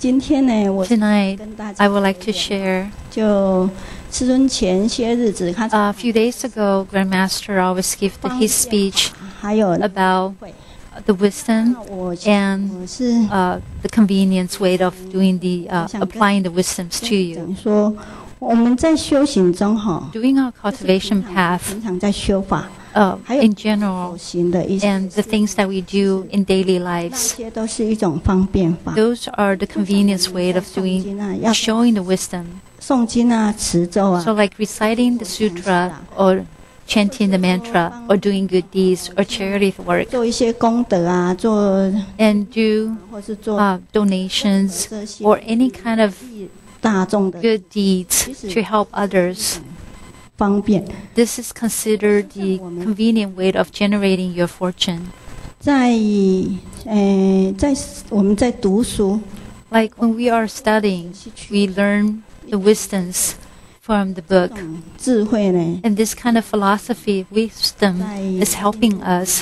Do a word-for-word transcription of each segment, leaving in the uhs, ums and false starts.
今天呢，我 Tonight, 跟大家 I would like to share. 就师尊前些日子，他 A few days ago, Grandmaster always gave the, his speech 还有 about the wisdom 我 and 我是 uh, the convenience way of doing the uh, applying the wisdoms to you. 讲说，我们在修行中哈， Doing our cultivation path, 平常在修法， uh, 还有 in 修 general, 行的一些， and the things that we do in daily 那 lives, 些都是一种方便法。 those are the convenience way of doing, showing the wisdom. 诵经啊，持咒啊 So, like reciting the sutra or chanting the mantra or doing good deeds or charity work, 做一些功德啊，做 and do 或是做 uh, donations 这些 or any kind of 大众的 good deeds to help others. 方便。 This is considered the convenient way of generating your fortune. 在呃，在我们在读书， Like when we are studying, we learn the wisdoms from the book. 智慧呢， And this kind of philosophy, wisdom, is helping us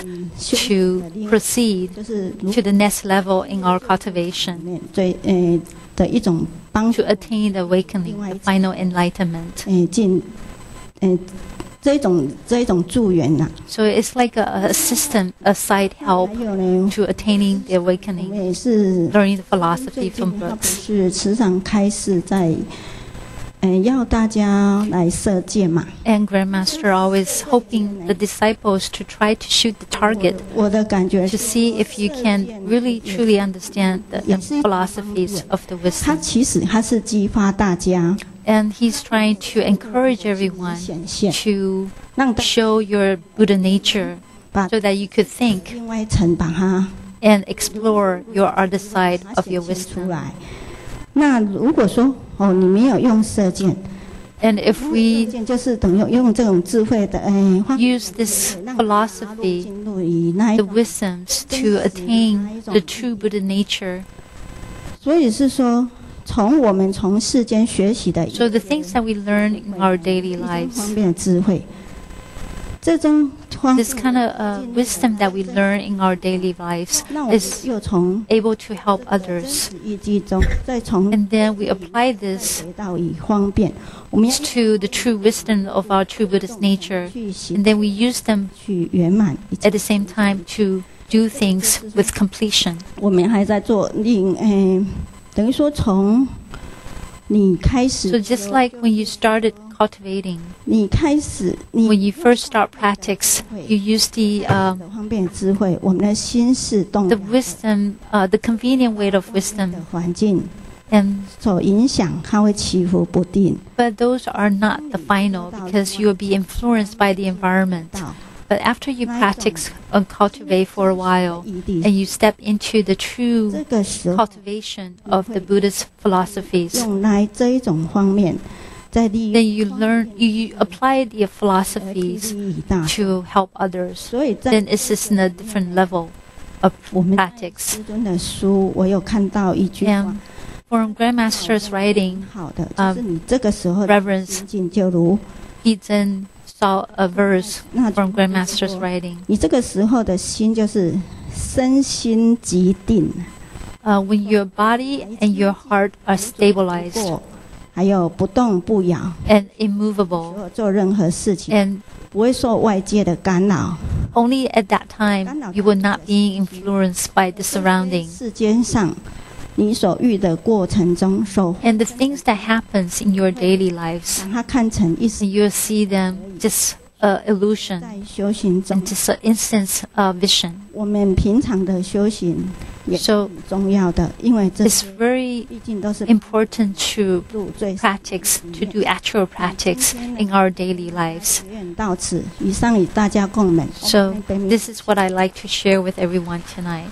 to proceed 就是如 to the next level in our cultivation, 面最呃的一种帮助 to，attain the awakening, the final enlightenment. 呃进呃这一种这一种助缘呐、 So it's like a, a system, a side 还 help 有呢， to attaining the 我 awakening, 们也是 learning the 最 philosophy 近 from 他不 books. 是时常开始在，呃要大家来射箭嘛。 And Grandmaster always hoping the disciples to try to shoot the target 我的感觉 to 是， see if you can really truly understand the, the philosophies of the 它 wisdom. 其实它是激发大家 And he's trying to encourage everyone 显现， to 让大家 show your Buddha nature 把 so that you could think 另外一层把它 and explore your other side 把它 of 显 your 现出 wisdom. 来。那如果说哦，你没有用射箭， And if 射 we 箭就是等于用这种智慧的哎方 use this 让 philosophy, 进入于那一 the 种， wisdoms to attain the true Buddha nature, 所以是说，从我们从世间学习的 so the things that we learn in our daily 一种 lives, 方面的智慧，这种方 this kind of uh, wisdom that we learn in our daily lives 那我们 is 又从 able to help 真 others. 实意记中，再从 And then we apply this 回到以方便，我们要 to the true wisdom of our true Buddhist nature. 去行 And then we use them 去圆满一切 at the same time to do things with completion. 我们还在做另诶，等于说从你开 So 始， just like when you started cultivating, 你开始 when 你 you first start practice, you use the uh, 的方便智慧，我们的心事动 the wisdom, uh, the convenient way of 的 wisdom, 环境 and 所影响，它会起伏不定。 but those are not the final because you will be influenced by the environment. 到 But after you practice and cultivate for a while, 异地， and you step into the true 这个时候 cultivation of the Buddhist philosophies, 用来这一种方面，在利 then 益 you learn, you, you apply the 而利 philosophies 益大。 to help others. 所以在 Then it's just in a different level of 我们 practice. 师尊的书，我有看到一句话 And，from Grandmaster's writing, 好的， 啊就是你这个时候的 Reverence 心境就如 he then saw a verse 那 from Grandmaster's writing. 你这个时候的心就是身心极定， Uh, when your body and your heart are stabilized 过还有不动不摇， and immovable, 做做任何事情 and 不会受外界的干扰。 only at that time you will not be influenced by the surrounding. 世间上你所遇的过程中，所 And the things that happens in your daily lives, 把它看成一 and 时 you'll see them just uh, illusion 在修行中 and，just an instant uh, vision. 我们平常的修行也是 So 很重要的，因为这 it's very 毕竟都是 important to 入最 practice, to do actual practice in our daily lives. 愿到此，以上与大家共勉。 So this is what I like to share with everyone tonight.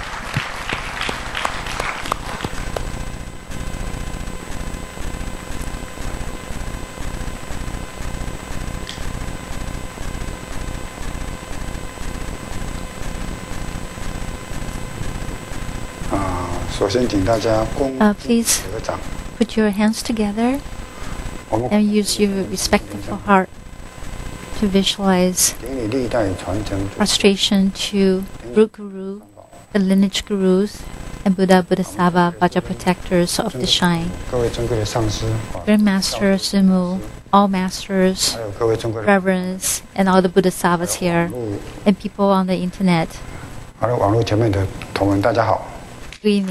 啊，首先请大家恭 Uh, please 合掌。 put your hands together 我们 and use your respectful heart to visualize 给你历代传承 prostration to Root Guru, the lineage gurus, and Buddha, Bodhisattva, Vajra protectors of the shrine. 各位尊贵的上师， Grandmaster, Sumu, all masters, 还有各位尊贵的 reverends, and all the Bodhisattvas here, 网络 and people on the internet. 还有网络前面的同仁，大家好。 Good evening.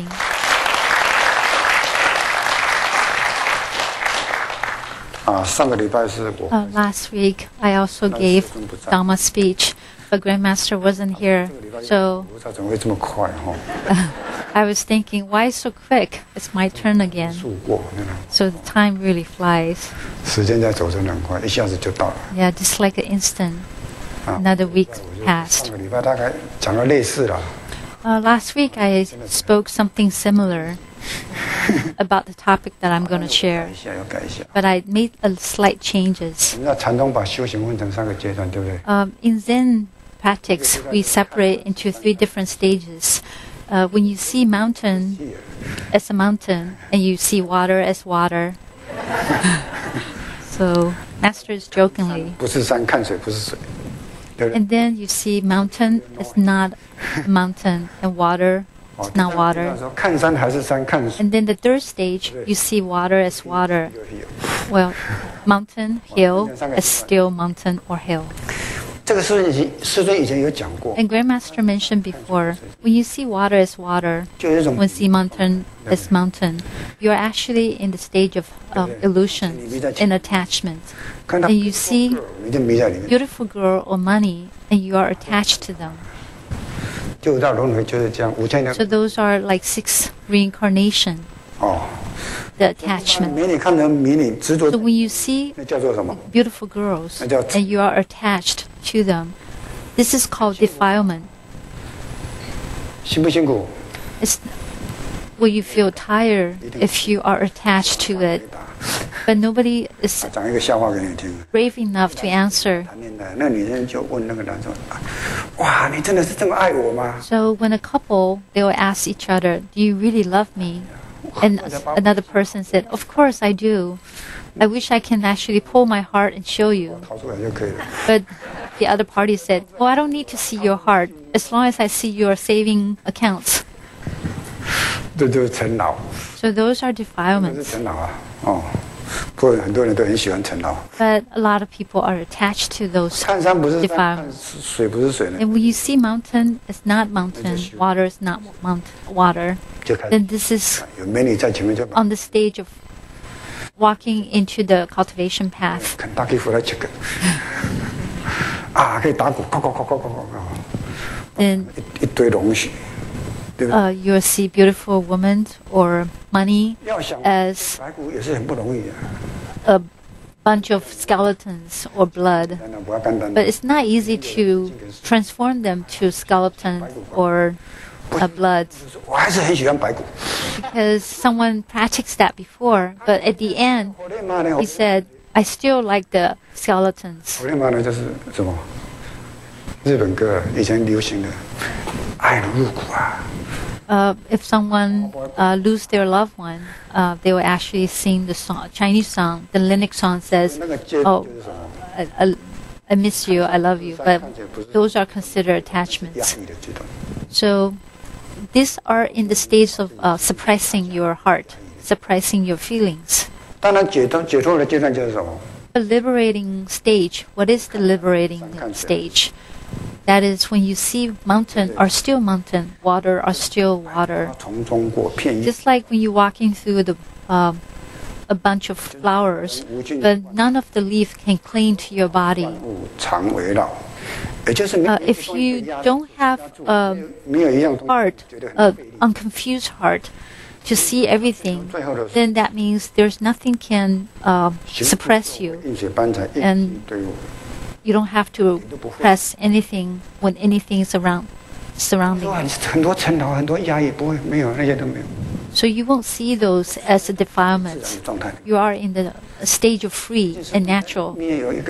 啊，上个礼拜是我 Uh, last week, I also gave Dhamma speech, but Grandmaster wasn't here, so 不知道怎么会这么快哈， I was thinking, why so quick? It's my turn again. 速过，那个 So the time really flies. 时间在走真的很快，一下子就到了。 Yeah, just like an instant. 啊 Another week 我就 passed. 上个礼拜大概讲了类似了， Uh, last week, I spoke something similar about the topic that I'm going to 改 share, 一下要改一下。 but I made a slight changes. 我们在禅宗把修行分成三个阶段，对不对？ Um, in Zen practice, we separate into three different stages. Uh, when you see mountain as a mountain, and you see water as water. So, Master is jokingly. 不是山看水，不是水，对不对？ And then you see mountain is not a mountain, and water 哦 is not 第三 water. 说看山还是山，看水 And then the third stage, you see water as water. 有有。 Well, mountain, hill, is still mountain or hill. 这个师尊以前师尊以前有讲过， And Grandmaster mentioned before, when you see water as water, 就有一种 when see mountain as mountain, you're actually in the stage of uh, illusion and attachment. 看到 And you see 你就迷在里面， beautiful girl or money, and you are attached to them. 就到轮回就是这样，五千年 So those are like six reincarnation, 哦。 the attachment. 迷你看成迷你执着 So，when you see 那叫做什么？ beautiful girls and you are attached to them, this is called defilement. 辛不辛苦？ It's, will you feel tired if you are attached to it? But nobody is 讲一个笑话给你听。 brave enough to answer. 谈恋爱，那女人就问那个男生：“哇，你真的是这么爱我吗 So when a couple, they will ask each other, do you really love me? And another person said, of course I do. I wish I can actually pull my heart and show you.？” 掏出来就可以了。 But the other party said, oh, I don't need to see your heart as long as I see your saving accounts. 这就是陈老， So those are 这是 defilements. 陈老啊，哦，不过很多人都很喜欢陈老。 But a lot of people are attached to those 看山不是山，看 defilements. 水不是水呢， And when you see mountain, it's not mountain, water is not mount water. 就开始 Then this is 有美女在前面就把 on the stage of walking into the cultivation path. 看大 K 扶来切个，啊，可以打鼓，叩叩叩叩叩叩， Then 一一堆龙血，对不对？ uh, you'll see beautiful women or money 要想 as 白骨也是很不容易的， a bunch of skeletons or blood. 当然不要简单 But it's not easy to transform them to skeleton or uh, blood 我还是很喜欢白骨。 because someone practiced that before. But at the end, 火烈马呢？ he said, I still like the skeletons. 火烈马呢就是什么？日本歌以前流行的，爱如入骨啊。 Uh, if someone uh, lose their loved one, uh, they will actually sing the song, Chinese song. The Linux song says, 那个接 "Oh, 就是什么？ I, I, I miss you, I love you." But those are considered 压 attachments. 抑的阶段。 So these are in the stage of uh, suppressing your heart, suppressing your feelings. 当然解脱解脱的阶段就是什么？ The liberating stage. What is the liberating stage? That is when you see mountain are still mountain, water are still water. 从中过片叶， Just like when you're walking through the um, a bunch of flowers, but none of the leaf can cling to your body. 物常围绕，也就是没有 Uh, if you don't have a 没有一样东西 heart, 觉得很 a 费力 unconfused heart, to see everything, 最后的 then that means there's nothing can uh, suppress you. 应水班才一 And 一对我。 You don't have to press anything when anything is around, surrounding 哇， you. 很多尘劳，很多压抑，不会没有那些都没有， So you won't see those as a 自然 defilement. 的状态。 You are in the stage of free and natural. 你也有一个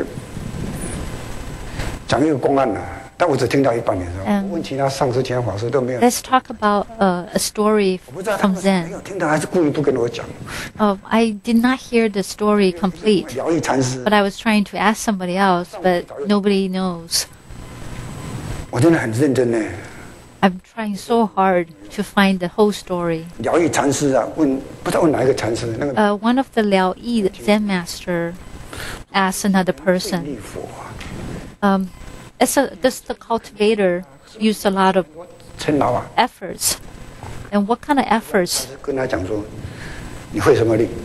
讲一个公案呢、啊，但我只听到一半，你知道吗？ 嗯我问其他上师、其他法师都没有。 Let's talk about uh, a story 我不知道他 from 们没 Zen. 有听到，还是故意不跟我讲。 Uh, I did not hear the story complete, 疗愈禅师， but I was trying to ask somebody else, but nobody knows. 我真的很认真呢。 I'm trying so hard to find the whole story. 疗愈禅师啊，问不知道问哪一个禅师，那个 Uh, one of the Liao Yi Zen master asked another 建 person, 立佛啊， um, as a, does the cultivator use a lot of 陈老啊， efforts? And what kind of efforts? 跟他讲说，你会什么力？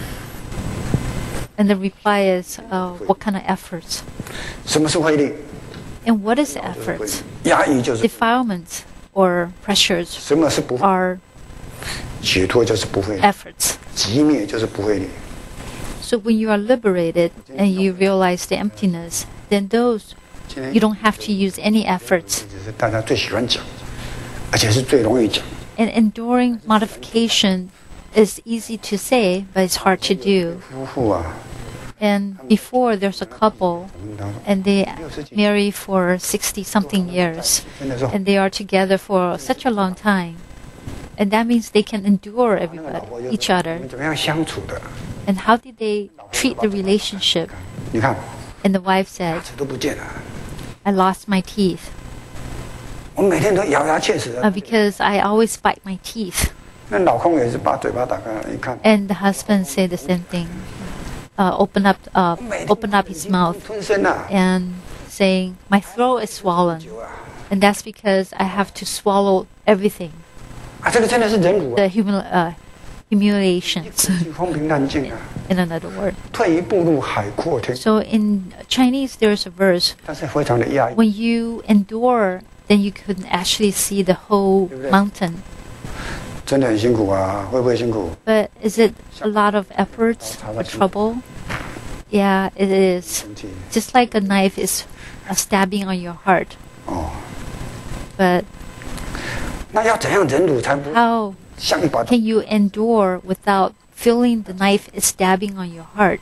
And the reply is, uh, what kind of efforts? 什么是慧力？ And what is 就是慧力 efforts? 压抑就是 Defilements or pressures 什么是不会？ are 解脱就是不会力， efforts. 寂灭就是不会力。 So when you are liberated and you realize the emptiness, then those 今天 you don't have to use any efforts. 只是大家最喜欢讲，而且是最容易讲。 And enduring modification is easy to say, but it's hard to do. 夫妇啊， And before there's a couple 我问他说， and they marry for sixty something years 真的说， and they are together for such a long time. And that means they can endure 那个老 everybody, 婆就说 each 你 other. 们怎么样相处的？ And how did they treat the relationship? 你看， And the wife 牙 said, 齿都不见了， I lost my teeth 我每天都咬牙切齿 uh, 的。 because I always bite my teeth. 那老公也是把嘴巴打开，一看， And the husband said the same thing. Uh, open up, uh, 每天 open up his mouth 吞声啊， and saying, my throat is swollen. 酒啊， And that's because I have to swallow everything, 啊，这个真的是忍辱啊， the humil- uh, humiliations, 风平浪静啊， in another word. 退一步入海阔天， So in Chinese, there's a verse, 但是非常的压抑。 when you endure, then you can actually see the whole mountain. 真的很辛苦啊，会不会辛苦？ But is it a lot of efforts or trouble? Yeah, it is. 身体 Just like a knife is uh, stabbing on your heart. 哦， But 那要怎样忍辱才不 how 像一把？ can you endure without feeling the knife is stabbing on your heart?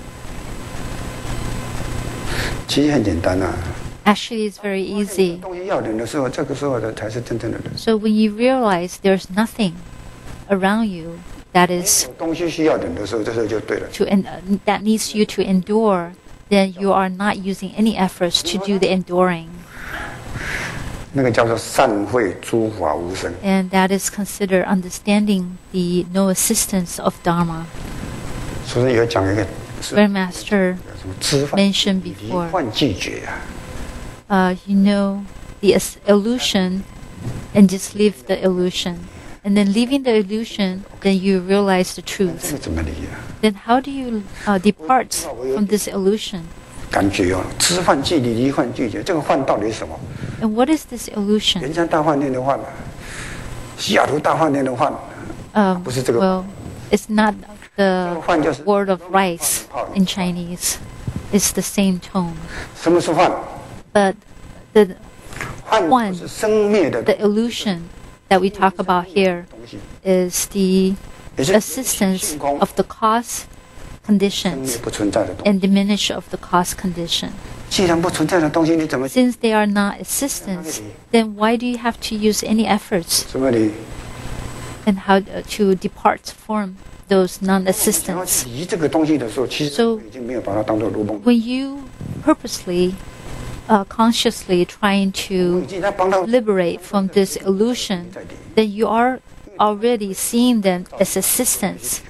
其实很简单啊。 Actually, it's very easy. 东西要忍的时候，这个时候的才是真正的忍。 So when you realize there's nothing around you that is 有东西需要忍的时候，这时候就对了。 to en- uh, that needs you to endure, then you are not using any efforts to do the enduring, 那个叫做善会诸法无生。 and that is considered understanding the no assistance of Dharma. 所以有讲一个是 Grand Master 什么知犯 mentioned 离 before, 幻拒绝啊， uh, you know the as- illusion, and just leave the illusion. And then leaving the illusion, then you realize the 这 truth. 个怎么离啊？ Then how do you uh, depart from this illusion? 感觉哦，知犯距离，离幻拒绝，这个幻到底是什么？ And what is this illusion? 圆山大饭店的幻啊，西雅图大饭店的幻， Um, 不是这个。 well, it's not 这 the 个幻就是 word of rice in Chinese. It's the same tone. 什么是幻？ But the 幻幻就是生灭的 the illusion that we talk about here 东西， is the 也是 assistance 性空 of the cause 生灭 conditions 不存在的东西。 and diminish of the cause condition. 既然不存在的东西，你怎么 Since they are not assistance, then why do you have to use any efforts 什么离？ and how uh, to depart from those 想要 non-assistance? 离这个东西的时候，其实 So- 已经没有把它当做如梦。 When you purposely, uh, consciously trying 我已 to 经在帮他 liberate from this illusion, then you are already seeing them as assistance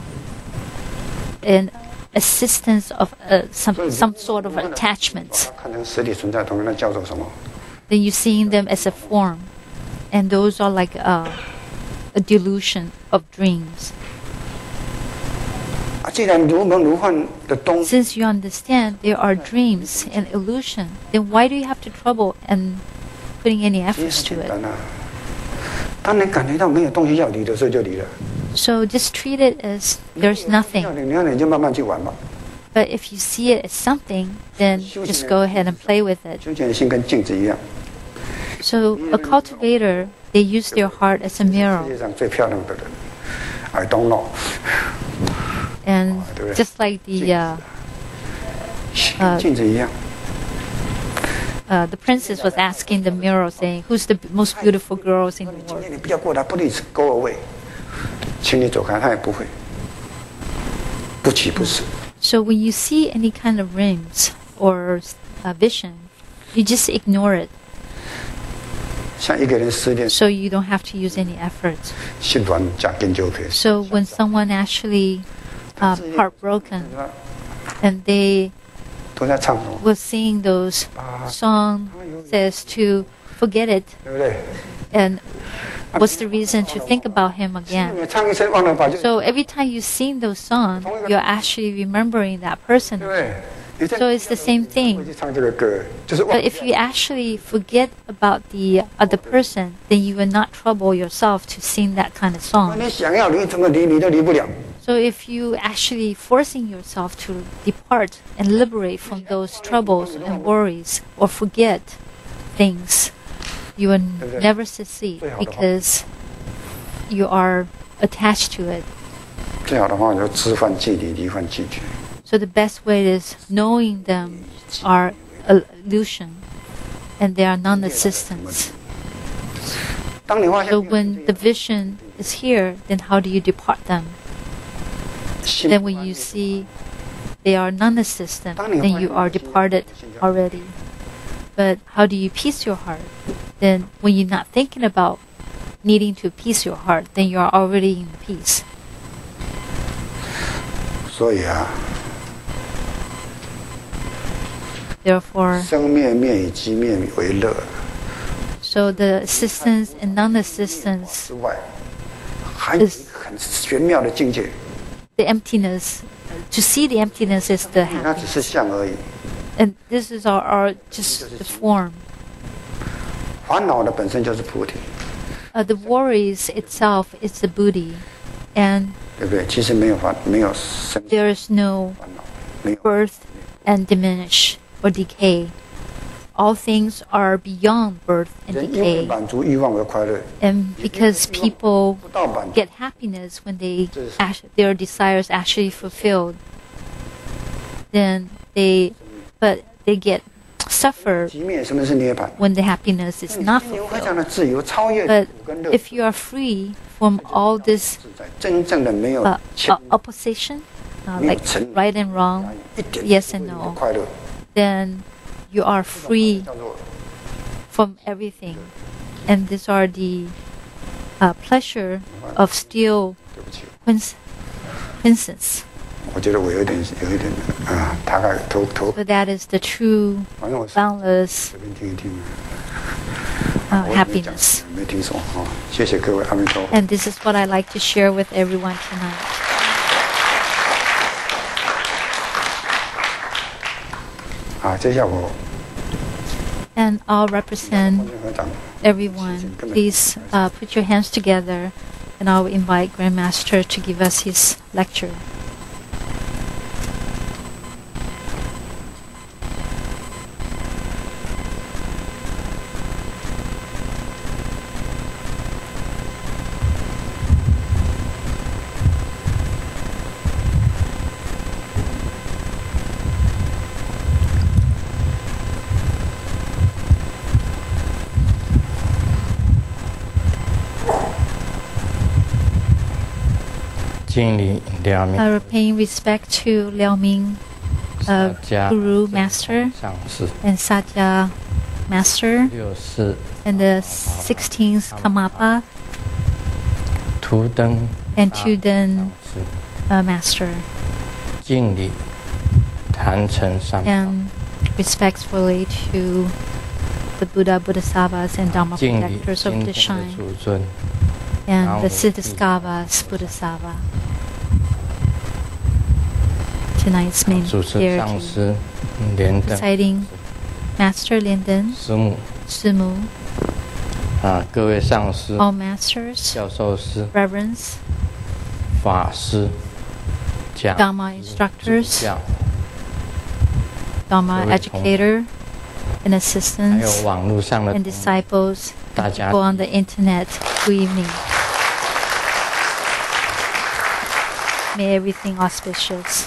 and assistance of uh, some some sort of attachments. 看成实体存在的东西，那叫做什么？ Then you're seeing them as a form, and those are like a, a delusion of dreams. 啊，既然如梦如幻的东西， Since you understand there are dreams and illusion, then why do you have to trouble and putting any 其 efforts 实 to 很 it? 简单啊。当你感觉到没有东西要离的时候，就离了。 So just treat it as there's 要 nothing. 离，你让你就慢慢去玩吧。 But if you see it as something, then just go ahead and play with it. 修剪的心跟镜子一样， So a cultivator, they use their heart as a 世 mirror. 界上最漂亮的人，I don't know， And 对不对？ just like the uh, 跟镜子一样。 uh, the princess was asking the mirror, saying, "Who's the most beautiful girls in the 今 world?" 天你不要过来，please go away，请你走开，他也不会，不起不是。 So when you see any kind of rims or uh, vision, you just ignore it. 像一个人失恋， so you don't have to use any effort. 心软加研究可以。 So when someone actually uh, heartbroken and they 都在唱什么？ was singing those songs says to forget it, 对不对？ and what's the reason to think about him 你 again? 唱一声忘了把就， So every time you sing those songs, you're actually remembering that person. 对不对？你在 So it's the same 我 thing. 去唱这个歌，就是忘 But if you actually forget about the other person, then you will not trouble yourself to sing that kind of song. 你想要离怎么离你都离不了。 So if you actually forcing yourself to depart and liberate from those troubles and worries or forget things, you will never succeed because you are attached to it. 最好的话就知犯即离，离犯即绝。 So the best way is knowing them are an illusion and they are non-existence. 当你发现 So when the vision is here, then how do you depart them? 心 Then when you see they are non-existent, then you are departed already. But how do you peace your heart? Then when you're not thinking about needing to peace your heart, then you are already in peace. 所以啊， Therefore, 生灭灭以机灭为乐 so the existence and non-existence, 之外，还有一个很玄妙的境界， the emptiness, to see the emptiness is the 它只 happiness. 是相而已。 And this is our, our just the form. 烦恼的本身就是菩提， Uh, the worries itself is the Buddhi, and 对不对？其实没有烦，没有生 there is no 烦恼，没有 birth and diminish or decay. All things are beyond birth and 人因为 decay. 满足欲望而快乐， And because people 不到满足 get happiness when they act, their desires actually fulfilled, then they, but they get suffer 即灭，什么是涅槃？ when the happiness is not 你会这样 fulfilled. 的自由，超越 But 苦跟乐， if you are free from all this 自在，真正的没有 uh, 牵 uh, opposition, uh, like right and wrong, 一点 yes and 不会 no. 快乐， then you are free 叫做 from everything. And these are the uh, pleasure of still 对不起， quinc- quintessence. 我觉得我有点有一点啊，大概头头， So that is the true 反正我 boundless 随便听一听， uh, 我也没讲 happiness. 没听说啊，谢谢各位，阿弥陀佛。 And this is what I like to share with everyone tonight. 啊，接下来我 And I'll represent 合掌。 everyone. Please uh, put your hands together, and I'll invite Grandmaster to give us his lecture. Uh, paying respect to Liao Ming, uh, Guru Master, 上师 and Satya Master, 六四 and the sixteenth Kamapa, 图灯 and Tuden 是 uh, Master, 敬礼坛城三宝 and respectfully to the Buddha, Bodhisattvas, and Dharma 敬礼 protectors 今 of 天 the 的 shrine, 主尊 and the Siddhaskavas Bodhisattva. Tonight's main 主持上 deity. 师莲灯 Presiding Master Linden, 师母 Sumu, 啊，各位上师、 all masters, 教授师、 reverends, 法师、讲 Dharma 主 instructors, 教， Dharma 各位同 educator, and 还有 assistants, 网络上的 and 同 disciples, 大 and 家 people on the internet. Good evening. May everything auspicious.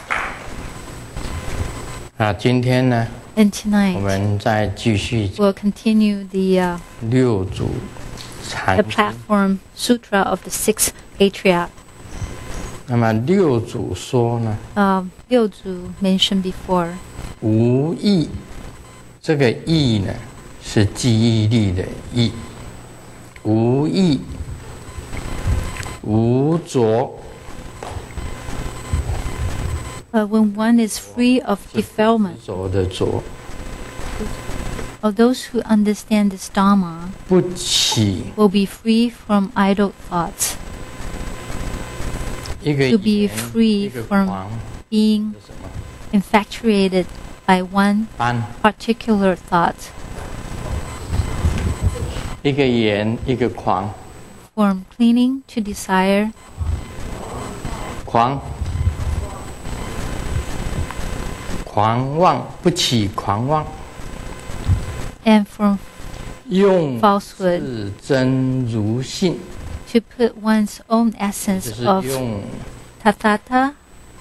啊，今天呢， And 我 tonight 们再继续 we'll continue the uh, 六祖 the 禅师。 platform sutra of the sixth patriarch. 那么六祖说呢， Uh, Liu Zu mentioned before. 无意，这个意呢是记忆力的意， 无益、无着。 But when one is free of defilement, 着的着， of those who understand this Dharma 不起 will be free from idle thoughts, 一个 to be 言 free 一个 from 狂 being 什么 infatuated by one 斑， particular thought, 一个言一个狂， from clinging to desire, 狂，狂妄不起狂妄， and from 用 falsehood, 自真如性， to put one's own 就 essence 是 of 用 tathata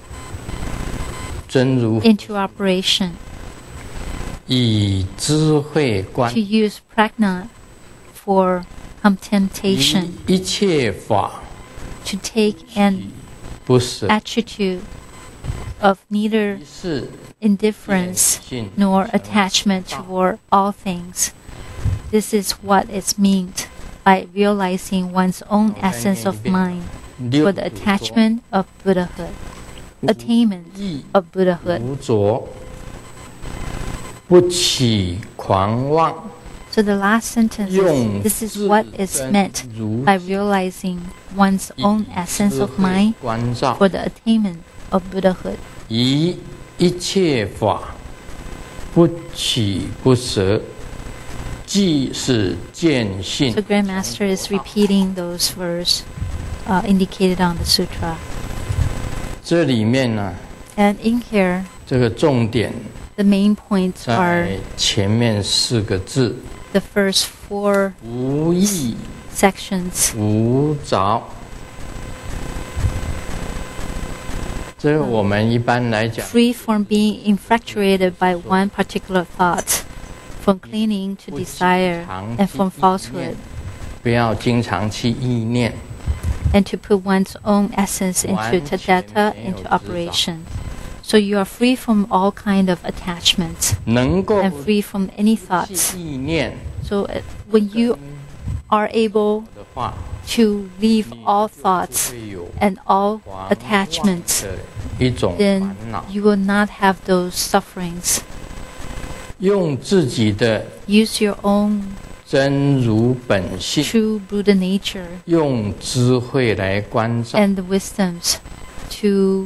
真如 into operation, 以智慧观 to use prajna for contemplation, 一一切法 to take an 不舍， attitude of neither 是 indifference 性 nor attachment toward all things. This is what is meant by realizing one's own essence of mind 六 for the attachment of Buddhahood, attainment 意 of Buddhahood. 无着，不起狂妄， So the last sentence 用 is, this is what is 自 meant 真如 by realizing one's own 以 essence 智 of 慧 mind 关照， for the attainment of Buddhahood. 以一切法不起不舍，即是见性 So。Grandmaster is repeating those verses uh, indicated on the sutra. 这里面呢， And in here, 这个重点 the main points are 在前面四个字： the first four 无益、 sections. 无着。这个我们一般来讲， Free from being infatuated by one particular thought, from clinging to desire, and from falsehood, 不要经常去意念， and to put one's own essence into tathata into operation. So you are free from all kind of attachments 能够 and free from any 去 thoughts. 意念 So uh, when you are able 的话， to leave all thoughts 会有 and all 狂妄 attachments, 的一种 then 烦恼。 you will not have those sufferings. 用自己的 Use your own 真如本性， true Buddha nature 用智慧来关照， and the wisdoms to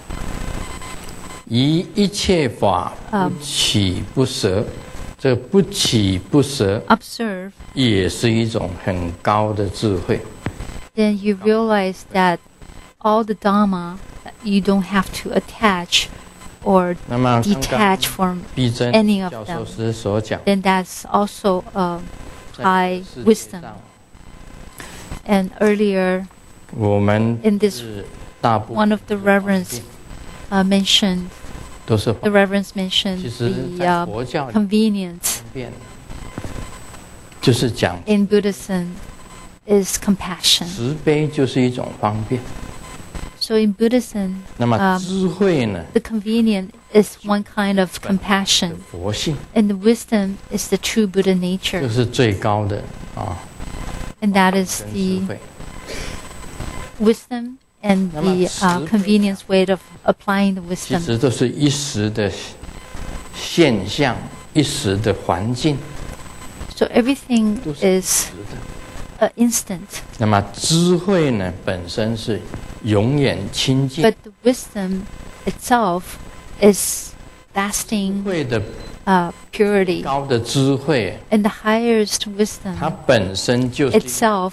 以一切法不起不舍。这不起不舍 observe. 也是一种很高的智慧。 Then you realize that all the Dharma, you don't have to attach or 那么刚刚 detach from 毕真 any of 教 them. 授师所讲， Then that's also a 在 high 世界 wisdom. 上 And earlier, 我们 in this 是大部 one 分 of the reverends uh, mentioned, 都是 the reverends mentioned 其实 the 在 uh, 佛教里 convenience 面，就是讲 in Buddhism is compassion. 慈悲就是一种方便。 So in Buddhism, 那么 um, 智慧呢， the convenient is one kind of 是 compassion, 佛性， and the wisdom is the true Buddha 这 nature, 是最高的啊， and that is 跟智 the 慧。 wisdom and 那么 the uh, 慈悲 convenience way of applying the 其 wisdom. 实都是一时的现象，一时的环境， So everything 都是 is 时的。 an instant, 那么智慧呢，本身是永远清净。 but the wisdom itself is 智 lasting 慧的 uh, purity, 高的智慧， and the highest 它 wisdom 本身就是一 itself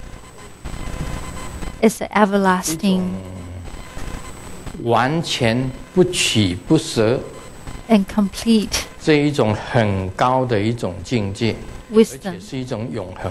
is an 种 everlasting 完全不取不舍 and complete 这一种很高的一种境界，而 wisdom, 且是一种永恒。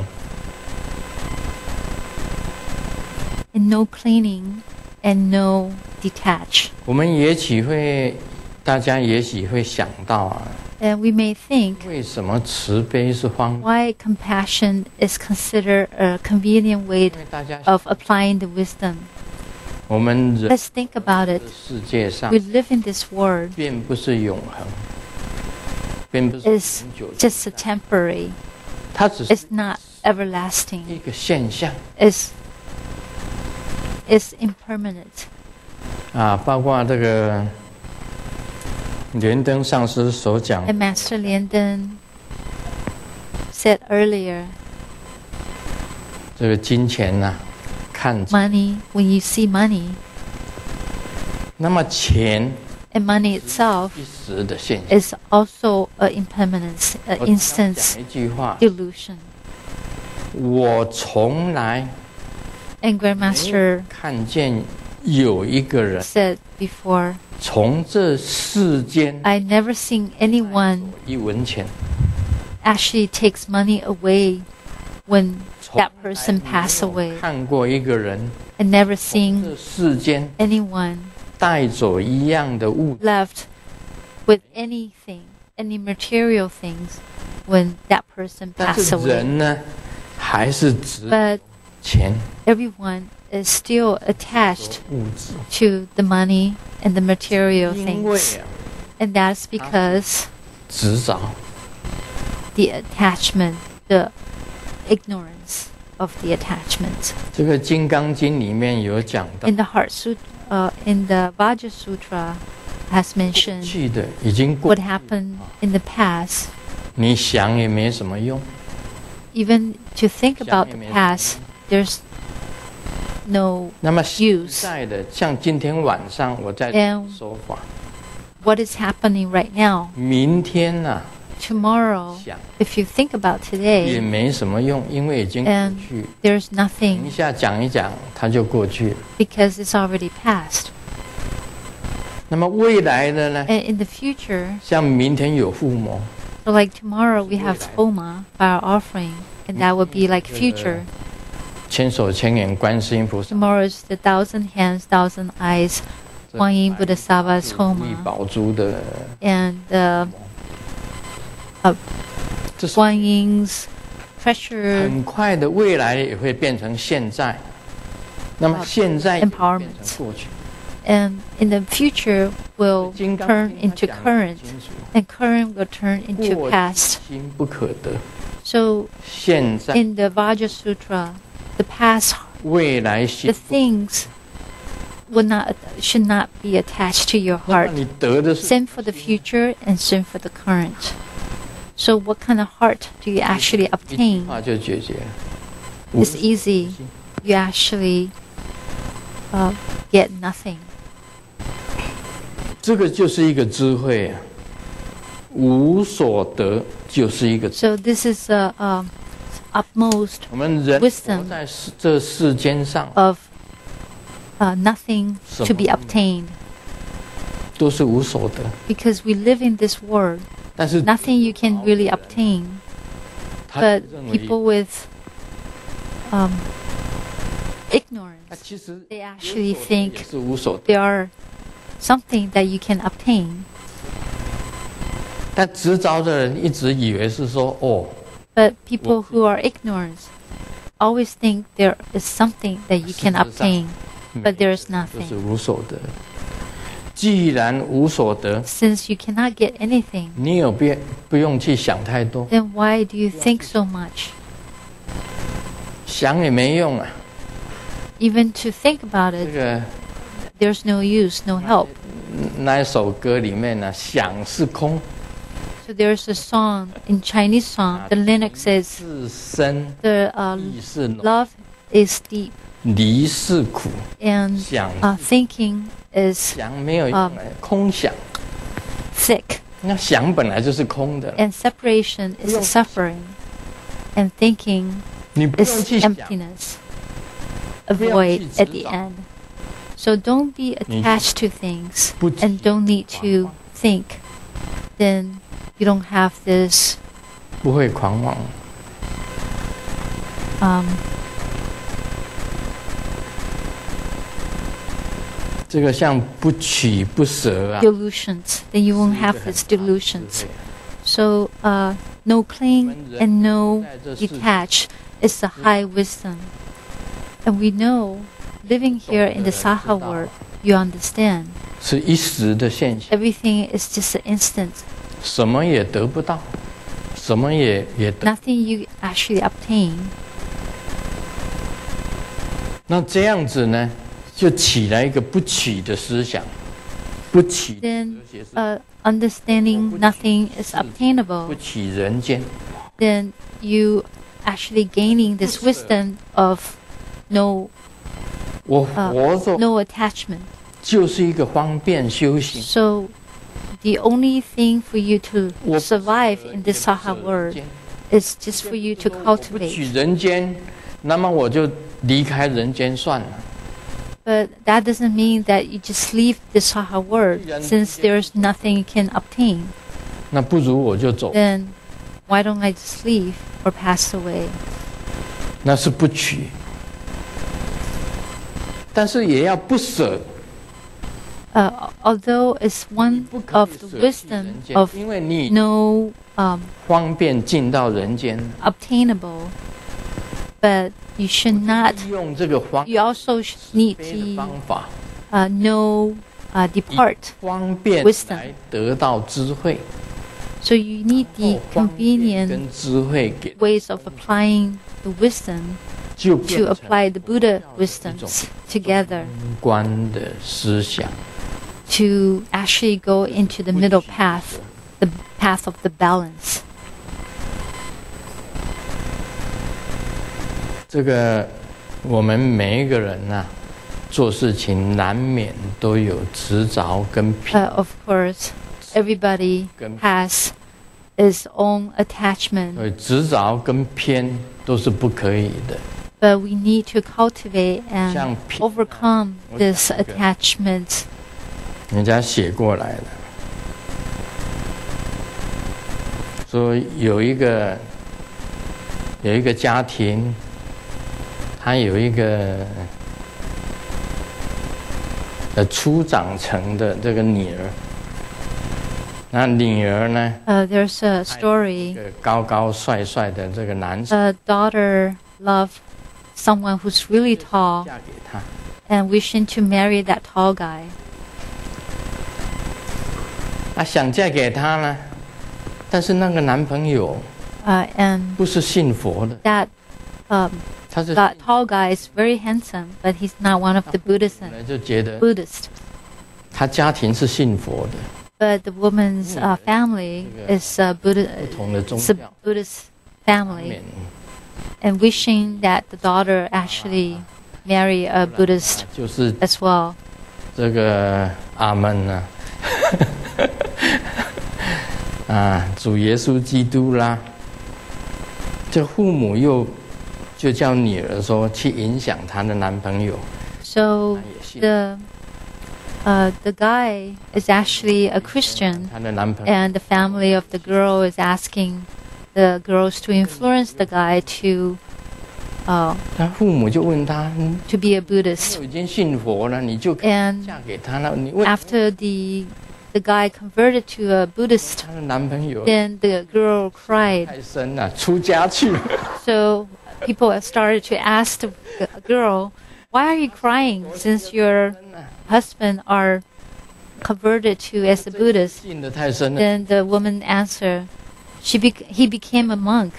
and no clinging and no detach. 我们也许会，大家也许会想到啊， And we may think 为什么慈悲是方便？ why compassion is considered a convenient way 因为大家 of applying the wisdom. 我们人 Let's think about it. 世界上 We live in this world 并不是永恒，并不是 is 永久的， just a temporary. 它只是 It's not everlasting. 一个现象 Is is impermanent. 啊，包括这个莲灯上师所讲， And Master Lianden said earlier, 这个金钱呐、啊，看着， money, when you see money, 那么钱 and money itself 一时的现象。 is also an impermanence, an 我 instance 讲一句话， delusion. 我从来 And Grandmaster 看见有一个人 said before, 从这世间 I never seen anyone 一文钱， actually takes money away when that person passed away. 看过一个人 I never 这 seen 世间 anyone 带走一样的物， left with anything, any material things when that person 但 passed 是 away. 人呢，还是值 But 钱 everyone is still attached 物质， to the money and the material 因为 things. 啊， And that's because 执着。 the attachment, the ignorance of the attachment. 这个《金刚经》里面有讲到， In the Heart Sutra, uh, in the Vajra Sutra, has mentioned 去的已经过 what，happened in the past. 你想也没什么用。 Even to think about the past, there's no 那么现 use. 在的，像今天晚上我在 And 说法， what is happening right now. 明天呢、啊、 Tomorrow, 想 if you think about 也 today, 没什么用，因为已经过 And 去。 there's 等 nothing 一下讲一讲，它就过去了。 because it's already past. 那么未来的呢？ And in the future, 像明天有父母， so like tomorrow we have Homa, fire offering, and that would be like future. 千手千眼观世音菩萨， Tomorrow is the thousand hands, thousand eyes, 观音 Bodhisattva's 玉 Homa, 宝珠的， and the 这是观音's treasure 很快的，未来也会变成现在。那么现在也变 empowerment. 成过去。 And in the future will 金刚 turn 经它 into 讲得很 current, 清楚 and current will turn into 过 past. 心不可得， So 现在 in the Vajra Sutra, the past, 未来 the 心， things would not should not be attached to your 那么 heart. 你得的是 Sin for the future and sin for the current. So what kind of heart do you actually 一句 obtain? 话就解决了。 It's easy. You actually uh, get nothing. 这个就是一个智慧啊，无所得就是一个。 So this is the um, utmost 我们人 wisdom 活在世这世间上， of uh, nothing to be 什么？ obtained, 都是无所得。 because we live in this world. 但是 Nothing you can really obtain. 他 But 认为 people with um, 他 ignorance, 其实 they actually 也 think 是无所得， they are something that you can obtain. 但执着的人一直以为是说哦， But people who are ignorant always think there is something that you can 事实上 obtain, but there is 就是 nothing. 无所得。既然无所得， Since you cannot get anything, 你有必不用去想太多， then why do you think so much? 想也没用啊。 Even to think about 这 it, 个 there's no use, no help. 那一首歌里面呢，想是空， So there's a song in Chinese song. The lyric says, 是深， "The uh, 意是浓， love is deep, 离是苦， and 想 uh, thinking is 想没有用，空想。 thick, 那想本来就是空的， and separation is a suffering, and thinking 你不用 is 去想。 emptiness, a void at the end. So don't be attached to things, 不 and don't need to think. Then you don't have this 不会狂妄。 um, 这个像不取不舍啊， delusions. Then you won't have these delusions. So uh, no cling and no detach is the high wisdom. And we know, living here in the Saha world, you understand 是一时的现象， everything is just an instant. 什么也得不到， 什么也也得。 nothing you actually obtain. 那这样子呢，就起来一个不取的思想，不取的 Then, 哲学是 uh, understanding nothing is 不 obtainable, 取人间。 then you actually gaining this wisdom of no 我呃活着 no attachment. 就是一个方便修行。 So, the only thing for you to 我 survive in this Saha 人 world 间 is just for you to 我不取 cultivate. 人间，那么我就离开人间算了。 But that doesn't mean that you just leave the Saha world, since there's nothing you can obtain. 那不如我就走， Then, why don't I just leave or pass away? 那是不取。但是也要不舍， Uh, although it's one 不可 of 以 the 舍弃 wisdom 人间， of 因为你 no um, 方便进到人间， obtainable, but you should not. 利用这个方 You also sh- need 非的 to 方法， uh, know uh, depart. 方便 Wisdom 来得到智慧， So you need the 方便 convenient 跟智慧给 ways of applying the wisdom 就 to 变成 apply the Buddha wisdoms together 观的思想。 to actually go into the middle path, the path of the balance. 这个我们每一个人呐、做事情难免都有执着跟偏， Uh, of course, everybody has his own attachment, 所以执着跟偏都是不可以的。 but we need to cultivate 像 and 偏 overcome 我 this 讲一个 attachment. 人家写过来的，说有一个有一个家庭，他有一个呃初长成的这个女儿，那女儿呢， Uh, there's a 一 story. 个高高帅帅的这个男生 A daughter loved someone who's really tall 嫁给他， and wishing to marry that tall guy. 啊想嫁给他呢，但是那个男朋友 Uh, and 不是信佛的， that um, 他是 that tall guy is very handsome, but he's not one of the Buddhist 本来就觉得 Buddhist. 他家庭是信佛的， But the woman's uh, family is a Buddha, 不同的宗 it's a 教。 Buddhist family, and wishing that the daughter actually marry a Buddhist 就是 as well. 这个阿门呐、啊，啊，主耶稣基督啦，这父母又就叫女儿说去影响她的男朋友， So 她也信 the uh, the guy is actually a Christian, 她的男朋友， and the family of the girl is asking the girls to influence the guy to uh, 她父母就问她，嗯 to be a Buddhist. 你已经信佛了，你就可以 And 嫁给他了，你为 after the the guy converted to a Buddhist, 她的男朋友 then the girl cried. 太深了，出家去了。 So people have started to ask the girl, "Why are you crying since your husband are converted to as a Buddhist?" 信的太深了， Then the woman answered, "She bec- he became a monk."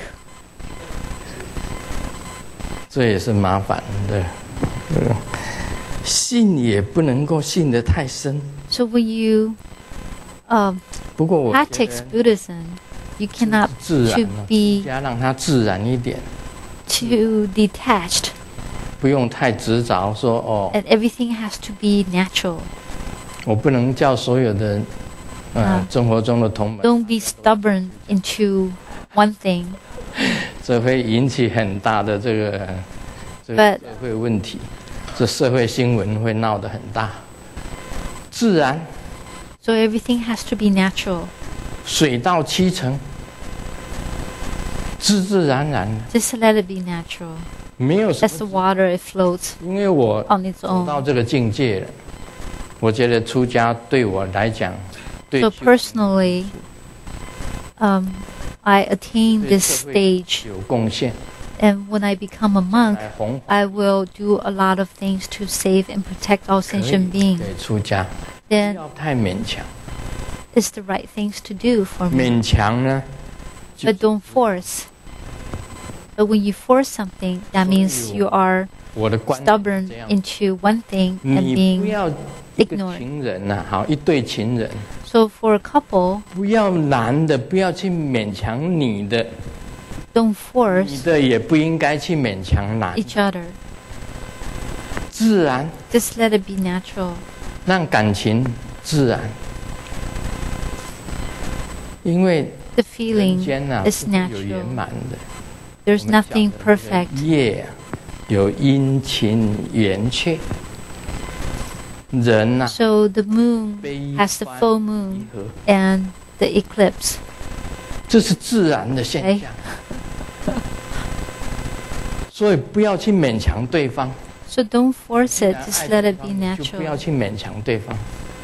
这也是麻烦的。呃信也不能够信得太深。 So when you um, 不过我觉 practice 得 Buddhism, you cannot 自然 to 了， be 加让它自然一点， too detached, 不用太执着说哦， and everything has to be natural. 我不能叫所有的呃啊生活中的同门， Don't be stubborn into one thing. 这会引起很大的这个这个 But- 社会问题，这社会新闻会闹得很大。自然 So everything has to be natural. 水到渠成，自自然然， Just let it be natural. 没有什 As the 么。 water, it floats 因为我 on its 走到 own. 这个境界了，我觉得出家对我来讲，对 So personally, um, I attain 对 this 社会 stage, 有贡献， and when I become a monk, 来弘 I will do a lot of things to save and protect all 可以 sentient beings. 对出家，不 Then 要太勉强。 it's the right things to do for me. 勉强呢， but don't force. But when you force something, that means you are 我的观念 stubborn 是这样， into one thing and 你不 being 要一个 ignorant. 情人呐、好一对情人， So for a couple, 不要男的不要去勉强女的， don't 女 force 的也不应该去勉强男， each other. 自然 Just let it be natural. 让感情自然，因为 The 人 feeling 间呐、 is 不会有圆 natural. 满的。 There's 我们讲 nothing 的这个 perfect. 业有阴晴圆缺，人呐、 So the moon 悲 has the 欢 full 离 moon 合， and the eclipse. 这是自然的现象。所以不要去勉强对方， So don't force it. 爱 Just 对 let it 方 be 就不要 natural. 去勉强对方。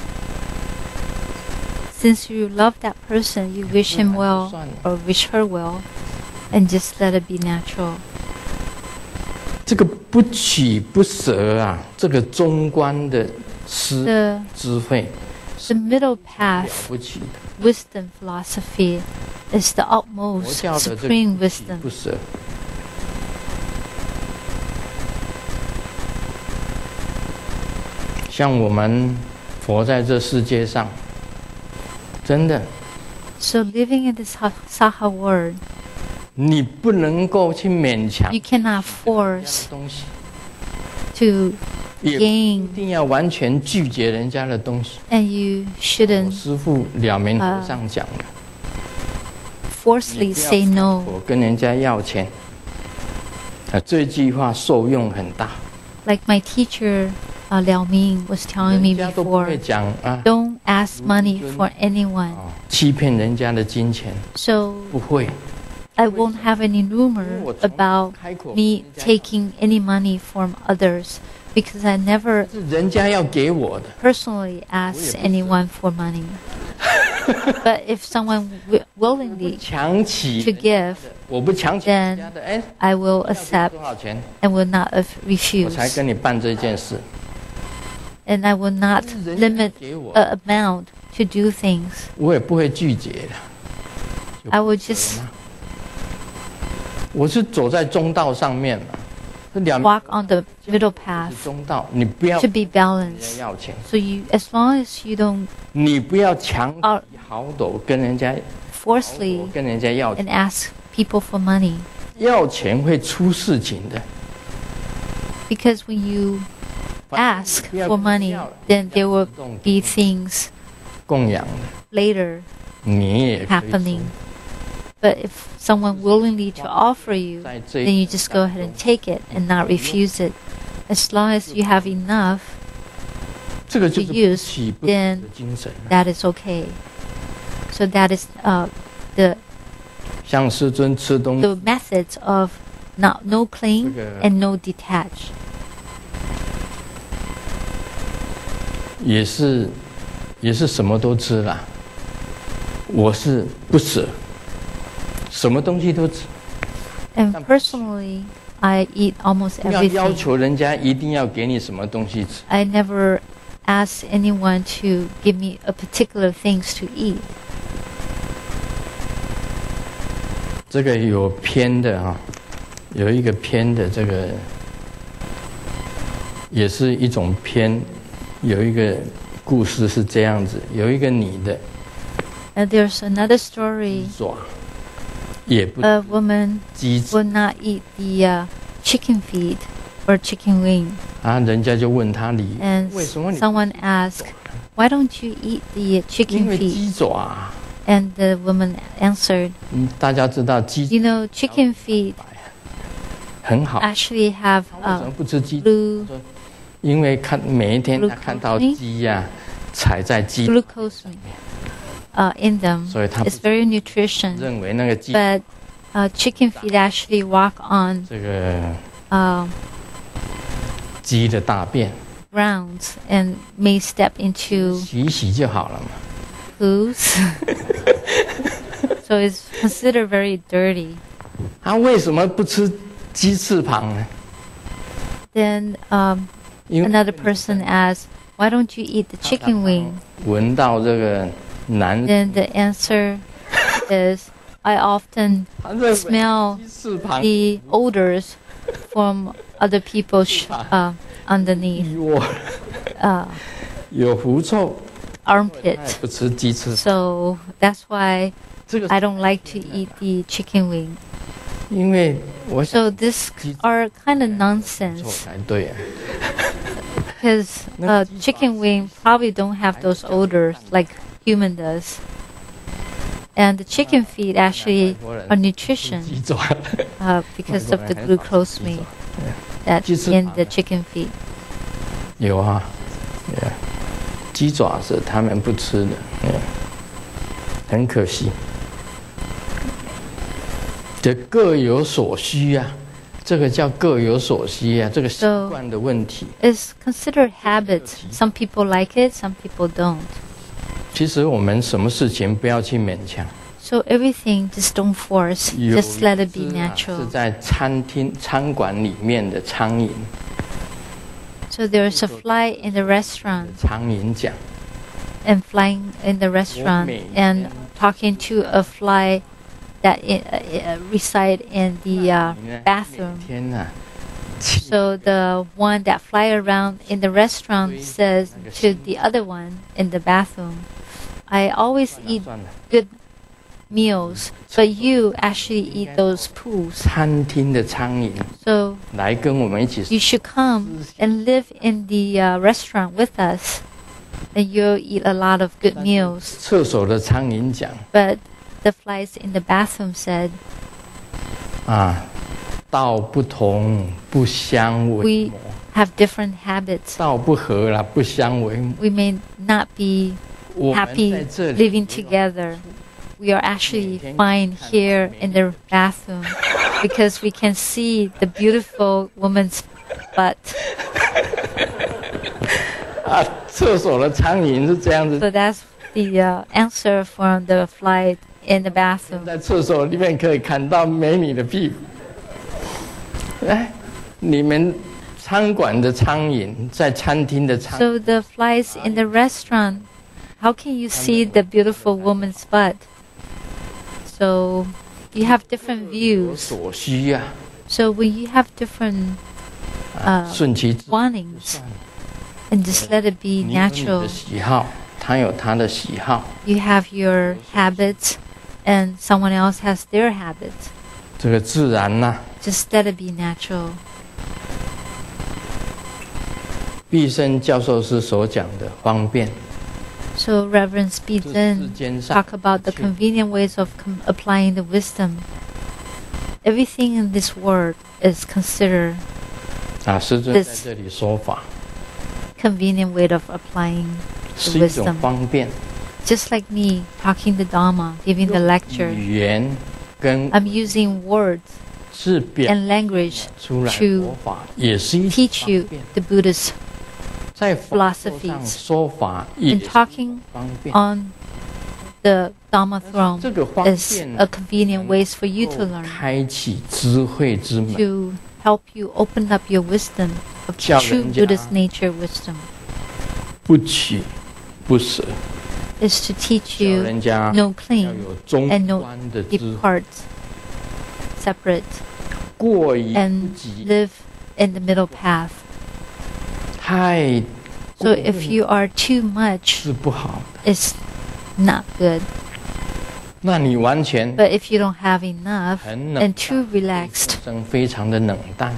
Since you love that person, you wish him well 算了 or wish her well, and just let it be natural. 这个不取不舍啊，这个中观的思 The 智慧 the middle 了 path, 不起的。 wisdom philosophy, is the 佛 utmost 教的这个 supreme 不取 wisdom. 不舍，像我们活在这世界上，真的， So living in this ha- Saha world, 你不能够去勉强 you cannot 人家 force 的东西， to 也不一 gain, 定要完全拒绝人家的东西。 and you 我 shouldn't 师父了明和尚讲的， forcefully 你不要 say no. 我跟人家要钱，啊，这句话受用很大。 Like my teacher, uh, Liao Ming, was telling me 人家都不会 before, 讲啊， don't ask money for anyone. 哦欺骗人家的金钱， So 不会。 I won't have any rumor about me taking any money from others, because I never 是人家要给我的， personally ask anyone for money. But if someone wi- 不 willingly 强起 to 人家 give, 的，我不强起人家的，哎， I will 要给 accept 多少钱， and will not af- 我才 refuse. 跟你办这件事。 And I will not 人家 limit 给我， a amount to do things. 我也不会拒绝的。 I will just 我是走在中道上面嘛，这两 walk on the middle path 是中道，你不要 to be 人家 balanced. 要钱， So you, as long as you don't 你不要强哦起豪斗跟人家 forcefully 跟人家要钱， and ask people for money, 要钱会出事情的。 because when you ask for money, then there will be things 供养的， later 你也可以 happening. But if someone willingly to offer you, 在这 then you just go ahead and take it and not refuse it. As long as you have enough, 这个就是 to 不 use, 起不舍 then 的精神。 that is okay. So that is uh, the 像师尊吃东西， the methods of not no cling 这个 and no detach. 也是也是什么都吃啦。我是不舍，什么东西都吃， And personally, I eat almost 不要要 everything. 求人家一定要给你什么东西吃。 I never ask anyone to give me a particular things to eat. 这个有偏的哈、有一个偏的，这个也是一种偏。有一个故事是这样子，有一个女的 And there's another story. 爪，也不 A woman 鸡翅 would not eat the uh, chicken feet or chicken wing. 啊，人家就问她你 And 为什么你 someone asked, why don't you eat the 因 chicken 为 feet? 鸡爪啊， And the woman answered, 嗯，大家知道鸡 you know, chicken feet 很好， actually have 为什么 uh, 不吃鸡？ blue 因为看每一天 Glucose 他看到鸡呀、踩在鸡， glucose uh, in them. 所以他 It's very nutrition. 认为那个鸡 But uh, chicken feet actually walk on 这个 uh, 鸡的大便 grounds and may step into 洗一洗就好了嘛。 poops. So it's considered very dirty. 他为什么不吃鸡翅膀呢？ Then um, 因为 another person asks, why don't you eat the chicken wing? 闻到这个男 Then the answer is I often 他认为 smell 鸡翅膀 the odors from other people's uh, underneath 鸡窝 uh, 有狐臭，他 armpit. 也不吃鸡翅。 So that's why 这个 I don't like to eat the chicken wing. 因为我想 So this are kind of 臭 nonsense 才对啊。 because uh, chicken wing probably don't have those odors like human does. And the chicken feet actually are nutrition 鸡爪 uh, because of the glucose meat that's in the chicken feet. 有啊，对啊，鸡爪是他们不吃的，嗯，很可惜。这各有所需啊，这个叫各有所需啊，这个习惯的问题。 It's considered habits. Some people like it, some people don't. 其实我们什么事情不要去勉强。 So everything just don't force, 有 just let it be 一只啊 natural. 是在餐厅、餐馆里面的苍蝇， So there's a fly in the restaurant 苍蝇讲， and flying in the restaurant and talking to a fly that i- uh, reside in the uh, 你呢 bathroom. 每天啊， So the one that fly around in the restaurant says to the other one in the bathroom, I always 算了 eat 算了， good meals, but you actually eat those pools. 餐厅的苍蝇 So 来跟我们一起 you should come and live in the uh, restaurant with us, and you'll eat a lot of good meals. 厕所的苍蝇讲 But the flies in the bathroom said, 啊，道不同不相为 we 谋， have different habits. 道不合啦不相为谋。 We may not be 我们 happy 在这里 living together. We are actually fine here in the bathroom because we can see the beautiful woman's butt. 啊，厕所的苍蝇是这样子， So that's the uh, answer from the fly in the bathroom. 在厕所里面可以看到美女的屁股。哎，你们餐馆的苍蝇，在餐厅的苍蝇， So the flies in the restaurant, how can you see the beautiful woman's butt? So you have different 有 views. 所需呀、 So when you have different 啊， uh, 顺其自然 wantings, and just let it be 你有你 natural. 的喜好，他有他的喜好， You have your habits, and someone else has their habits. 这个自然呐、 Just let it be natural. 毕生教授是所讲的方便， So Reverend 这 Speed 世 then 间上 talk about the convenient ways of com- applying the wisdom. Everything in this world is considered 啊，师尊在 this 这里说法 convenient way of applying 是 the 一种 wisdom. 方便， Just like me talking the Dharma, giving the lecture, 语言跟 I'm using words 是表 and language 出来 to 佛法，也是一种 teach you 方便， the Buddhist 在法上 philosophies 说法也 and 是 talking 方便。 on the Dharma 这 throne 个方 is 便 a convenient ways for you to 能够 learn, 开启智慧之门， to help you open up your wisdom of 叫 true 人家 Buddhist nature wisdom. 不取不舍， Is to teach 叫 you 人家 no 要 cling, 有中 and no 观的智慧， depart, separate, 过于不 and 及， live in the middle path. 太 So if you are too much, 是不好的。 it's not good. 那你完全 But if you don't have enough 很冷 and too relaxed, 生非常的冷淡，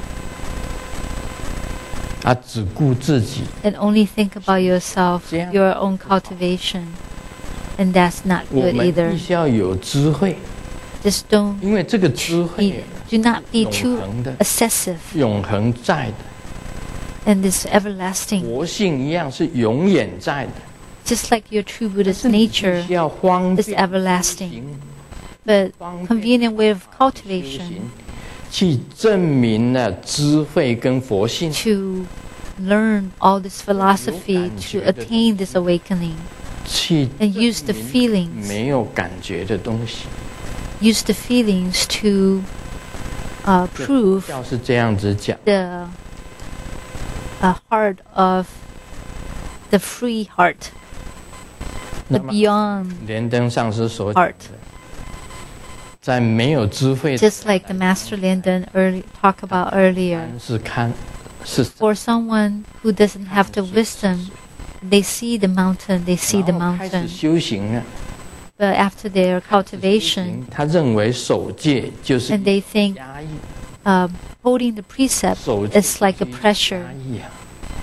啊，只顾自己， and only think about yourself, 这样 your own cultivation, and that's not 我 good 们 either. 必须要有智慧， Just don't 因为这个智 be, 慧 do not be 永 too 恒的、 excessive, 永恒在的， and this everlasting, 佛性一样是永远在的。 just like your true 但 Buddhist 是你必 nature 须要方 is 便 everlasting. 行 But 方便 convenient way of 修 cultivation 行，去证明了智慧跟佛性， to learn all this philosophy to attain this awakening, 去 and use the 证明 feelings, 没有感觉的东西。 use the feelings to uh, 这 prove 教是这样子讲， the uh, heart of the free heart, 那 the 么 beyond 莲灯上师所讲 heart. 的， 在没有智慧的 Just like the Master Linden early, talked about earlier, 是看是 for someone who doesn't have the wisdom, they see the mountain, they see the 然后开始 mountain. 修行了， But after their cultivation, 他认为守戒就是 and they think 压抑， uh, holding the precept 守戒 is like a 就是 pressure, 压抑啊，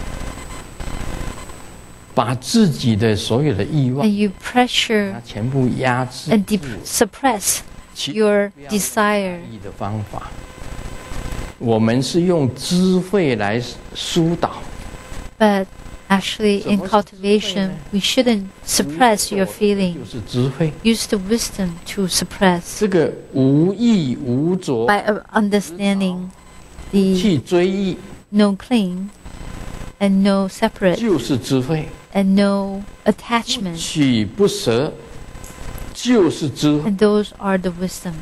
把自己的所有的欲望 and you pressure 他全部压制 and 住 dep- suppress 其 your 不要 desire. 压抑的方法。我们是用智慧来疏导， But actually, in 什么是智慧呢？ cultivation, we shouldn't suppress your 就 feeling. 是智慧。 Use the wisdom to suppress 这个无意无着， by uh, understanding the 去追忆， no cling and no separate 就是智慧； and no attachment. 取不舍，就是智慧。 And those are the wisdoms.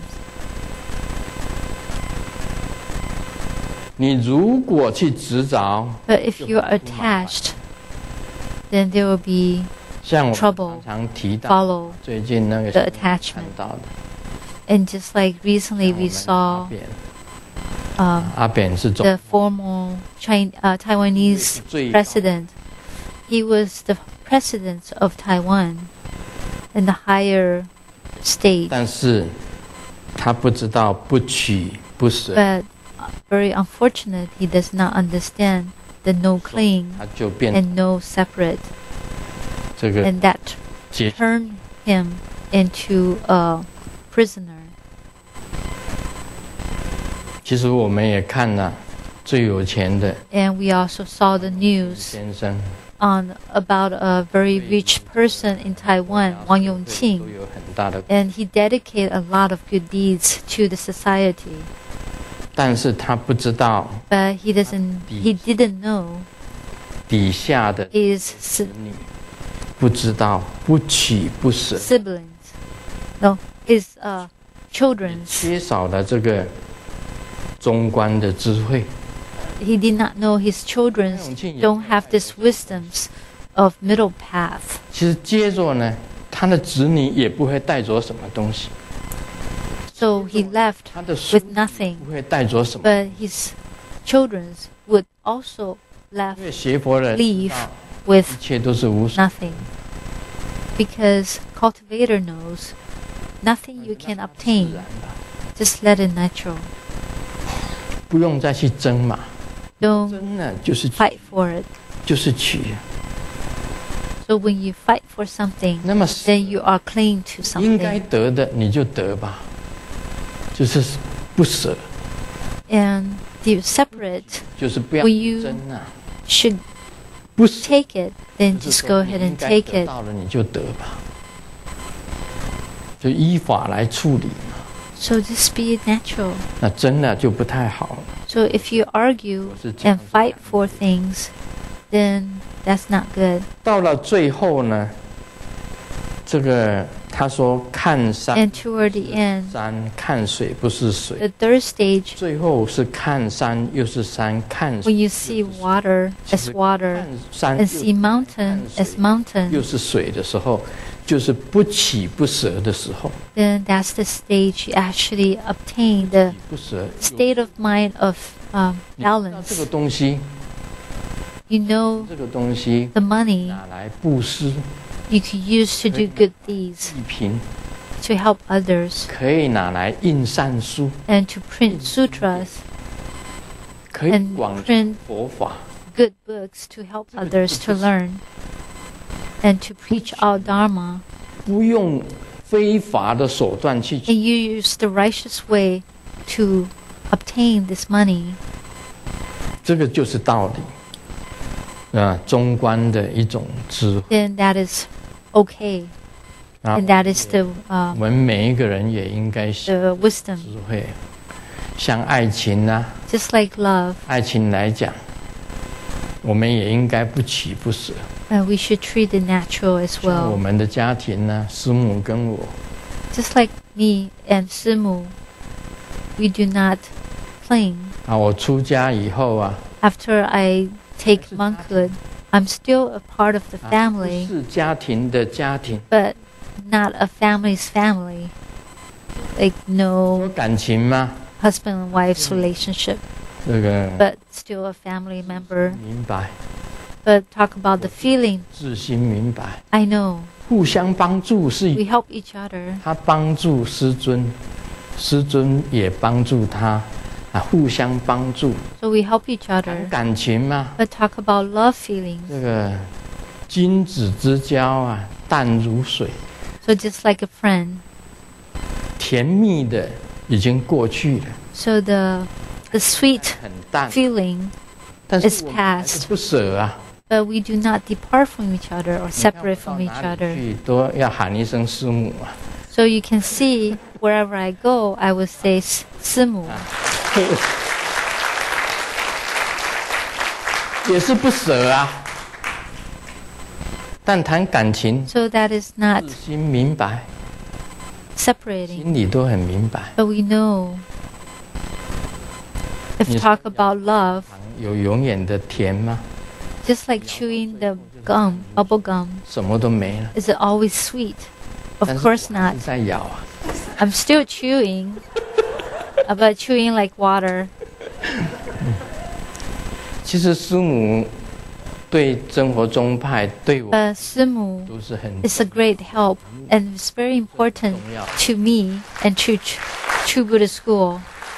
你如果去执着， But if you are attached, then there will be 像我 trouble 常常提到 follow 最近那个 the 看 attachment. 到的， And just like recently 像我 we 们 saw 阿扁， um, 阿扁是总 the formal Chin- uh, Taiwanese 最高 president. He was the president of Taiwan in the higher stage. 但是他不知道不取不舍， But uh, very unfortunate, he does not understand the no cling 他就变 and no separate. 这个 And that 结 turned him into a prisoner. 其实我们也看了最有钱的 And we also saw the news 先生 on about a very rich person in Taiwan, Wang 都 Yongqing. 有很大的， And he dedicated a lot of good deeds to the society. 但是他不知道 But he doesn't, he didn't know 底下的 his 子 si- 女不知道不取不舍， siblings, no, his uh, children's. 缺少了这个中观的智慧。 He did not know his children don't have these wisdoms of middle path. 其实接着呢，他的子女也不会带着什么东西， So he left 他的孙 with nothing. 不会带着什么， But his children would also left 因为学佛人 leave 知道 with 一切都是无所， nothing. Because cultivator knows nothing you can 自 obtain. 然的， Just let it natural. 不用再去争嘛， Don't 争呢就是取 fight for it. 就是取。 So when you fight for something, 那么 then you are clinging to 应该 something. 得的你就得吧，就是不舍， And the separate 就是不要 When you 争啊， should 不舍。 take it, then 就是 just 说 go ahead 你应 and 该 take 得 it. 到了你就得吧，就依法来处理嘛。 So just be natural. 那真的就不太好了。 So if you argue 我是这样 and 子 fight 看 for things, then that's not good. 到了最后呢，这个他说看山 And toward the end, 山，看水不是水， the third stage, 最后是看山又是山，看 when 水 you see water 其 as 实 water 看山 and 又 see mountain as 又 mountain, 是水的时候，就是不起不舍的时候， then that's the stage you actually obtain the 起不舍。 state of mind of um, 你知道这个 balance. 东西， You know 这个东西 the money 拿来布施、 you can use to do good deeds, 济贫， to help others, 可以拿来印善书， and to print sutras, 可以 and 广 print 佛法。 good books to help others to learn, and to preach our Dharma. 不用非法的手段去 And you use the righteous way to obtain this money. 这个就是道理啊，中观的一种智慧 Then that is okay, 啊。 and that is the 我 uh, 们每一个人也应该学 the wisdom. 智慧，像爱情啊， Just like love, 爱情来讲，我们也应该不取不舍。 uh, we should treat it natural as 像我 well. 们的家庭呢，师母跟我， Just like me and Simu, we do not cling. 啊，我出家以后啊， After I take monkhood, I'm still a part of the 啊 family, 不是家庭的家庭， but not a family's family. like 说 no 感情吗？ husband and wife's relationship, 这个 but still a family member. 明白， But talk about the feeling. 自心明白， I know 互相帮助是 we help each other. 他帮助师尊，师尊也帮助他，啊，互相帮助。 So we help each 谈 other. 感情嘛， But talk about love feelings. 这个君子之交啊，淡如水， So just like a friend. 甜蜜的已经过去了， So the the sweet 很淡， feeling, 但是 is 我们还是 past. 不舍啊。 but we do not depart from each other or 你看 separate 我到 from each 哪里 other. 去都要喊一声师母啊。 So you can see wherever I go, I will say "师母." 也是不舍啊。但谈感情， So that is not 自心明白， separating. 心里都很明白。 But we know if Yes. talk about love, 有永远的甜吗？ just like chewing the gum, bubble gum, 什么都没了。 is it always sweet? Of 但是 course 我还 not. 是在咬啊。 I'm still chewing, uh, but chewing like water. 其实师母对真佛宗派对我 But 师母都是很 is a great help and it's very important 重要。 to me and to Ch- True Buddha School.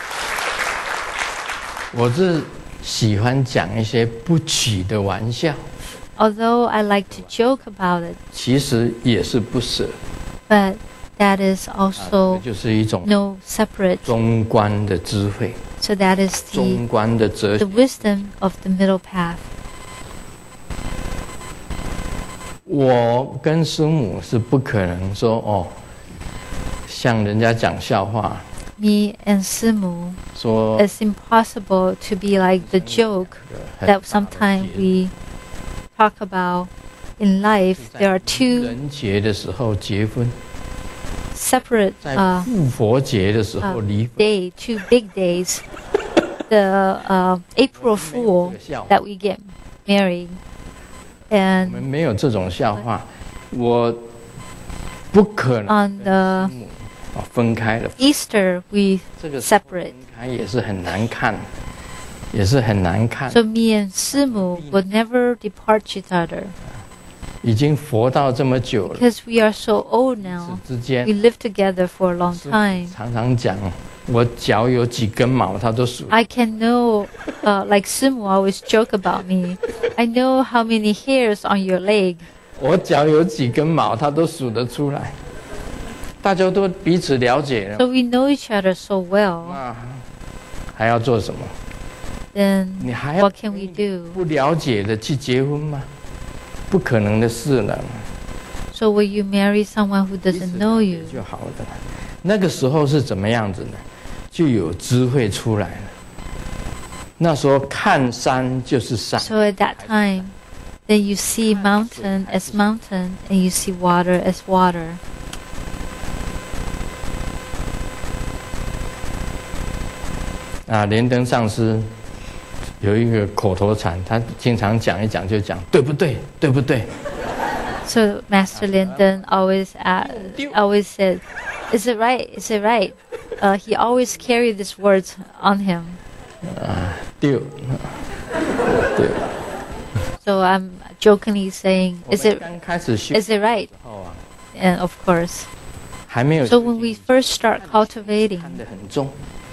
我是喜欢讲一些不起的玩笑， Although I like to joke about it, 其实也是不舍， but that is 啊 also 这就是一种 no separate. 中观的智慧， So that is the 中观的哲 the 学。 wisdom of the middle path. 我跟师母是不可能说哦，像人家讲笑话 Me and Simu, 说 it's impossible to be like the joke 很 that sometimes we talk about in life. 在 There are 愚 two 人节的时候结婚， separate 在 uh, 复活节的时 uh, 候离婚， day, two big days. The uh, April Fool 这个笑话 that we get married, 我 and 们没有这种笑话，我不可能 on the 跟师母啊分开了。 Easter we 这个时候 separate. 分开也是很难看，也是很难看。 So me and Simu would never depart each other 已经佛道这么久了， because we are so old 此 now. 之间 We lived together for a long 师母 time. 常常讲，我脚有几根毛，他都数。 I can know, uh, like Simu always joke about me. I know how many hairs on your leg. 我脚有几根毛，他都数得出来。大家都彼此了解了， So we know each other so well. 那还要做什么？ Then 你还要 what can we do? 不了解的去结婚吗？不可能的事了， So will you marry someone who 彼此 doesn't 了 know 解 you? 就好了。那个时候是怎么样子呢？就有智慧出来了。那时候看山就是山， So at that time, then you see mountain as mountain and you see water as water. 啊，莲灯上师有一个口头禅，他经常讲一讲就讲，对不对？对不对？ So Master Linden always uh, always said, "Is it right? Is it right?" Uh, he always carried these words on him. 啊，对，对。 So I'm jokingly saying, 我 "Is 们 it 刚开始修 is it right?" 后啊， And of course. 还没有 So when we first start cultivating, 看得很重，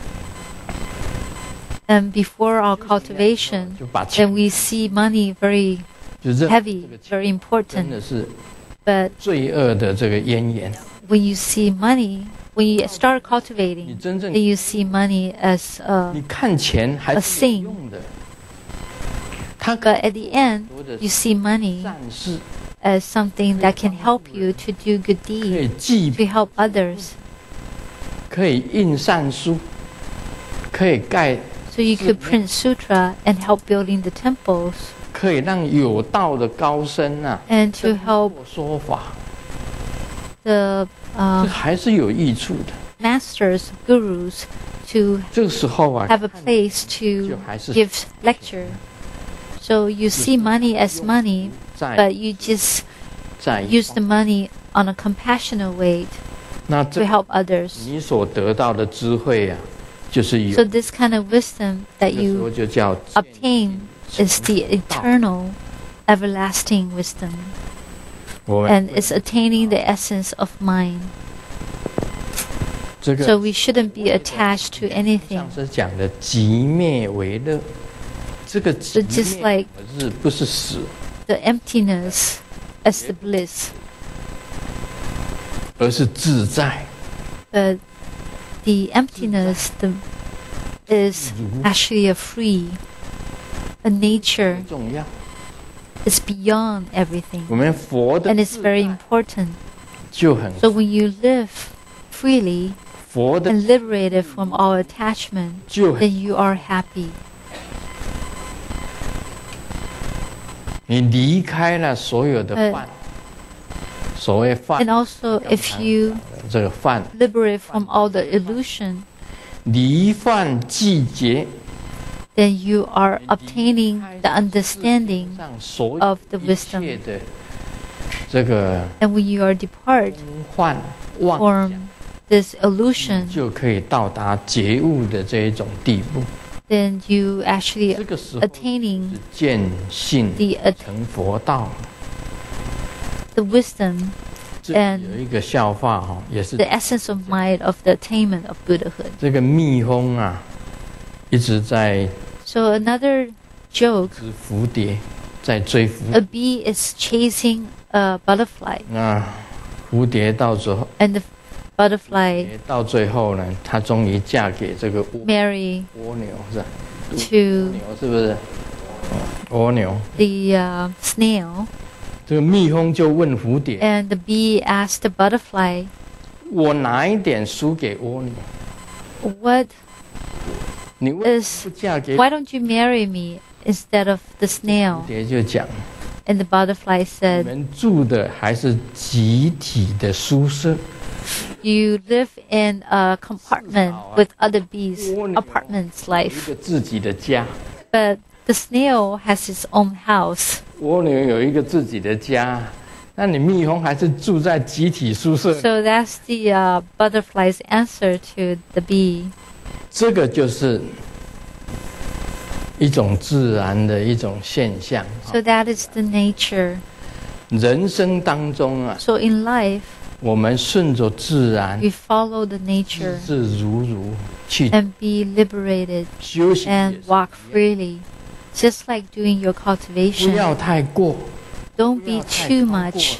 and before our cultivation, 就把钱 then we see money very 就认 heavy, 这个钱 very 真 important. 的是 But 罪恶的这个渊源。 when you see money, when you start 你 cultivating, 真正 then you see money as a 你看钱还 a 是有 thing. 用的，它 But at the end, 多的 you see money 善事 as something that can help you to do good 可以 deeds, 记， to help others. 可以印善书，可以盖， So you could print sutra and help building the temples 可以让有道的高僧啊 and to help 说法， the 这 uh, 还是有益处的。 masters, gurus, to 这个时候啊， have a place 就 to 还是 give lecture. So you see money as money, 在 but you just 在 use the money on a compassionate way 那 to 这 help others. 你所得到的智慧啊，就是有 So this kind of wisdom that 那时候 you 就叫 obtain is the eternal, everlasting wisdom, 我们 and it's attaining the essence of mind. 这个 So we shouldn't be attached to anything. 上次讲的即灭为乐，这个即 So just 灭 like 是不是死， the emptiness as the bliss, 而是自在。 but the emptiness the, is actually a free, a nature. 很重要。 It's beyond everything, 我们佛的 and it's very important. 就很 So when you live freely 佛的 and liberated from all attachment, 就很 then you are happy. 你离开了所有的呃犯，所谓犯 And，also, if you 这个犯 liberate from all the illusion, 离犯季节 then you are obtaining the understanding 上所有 of the 一 wisdom. 切的这个 And when you are depart 幻妄想， from this illusion, 就可以到达觉悟的这一种地步。 then you actually 这个时候 attaining 是见性 the uh, 成佛道。 the wisdom, 这 and 有一个笑话哈，也是 the essence of mind of the attainment of Buddhahood. 这个蜜蜂啊，一直在 So another joke, 追蝴蝶，在追蝴 a 蝶。 bee is chasing a butterfly, 那蝴蝶到最后， and the butterfly 到最后呢，她终于嫁给这个蜗 marry 蜗牛，是吧？ to 蜗牛是不是？蜗牛， the uh, snail, 这个蜜蜂就问蝴蝶 and the bee asked the butterfly, 我拿一点输给蜗牛， "What 你为 is? 什么不嫁给 Why don't you marry me instead of the 蝴 snail?" 蝶就讲， And the butterfly 你 said, 们住的还是集体的宿舍， "You live in a compartment with other bees, 蜗牛 apartments 有一 life, 个自己的家， but the snail has its own house." 蜗牛有一个自己的家，那你蜜蜂还是住在集体宿舍， So that's the uh, butterfly's answer to the bee. 这个就是一种自然的一种现象。 So that is the nature. 人生当中啊， So in life, 我们顺着自然， we follow the nature 自如如去 and be liberated 修行也 and 是， walk freely. Just like doing your 不 cultivation. 要太过， Don't 不要 be 太 too 超过 much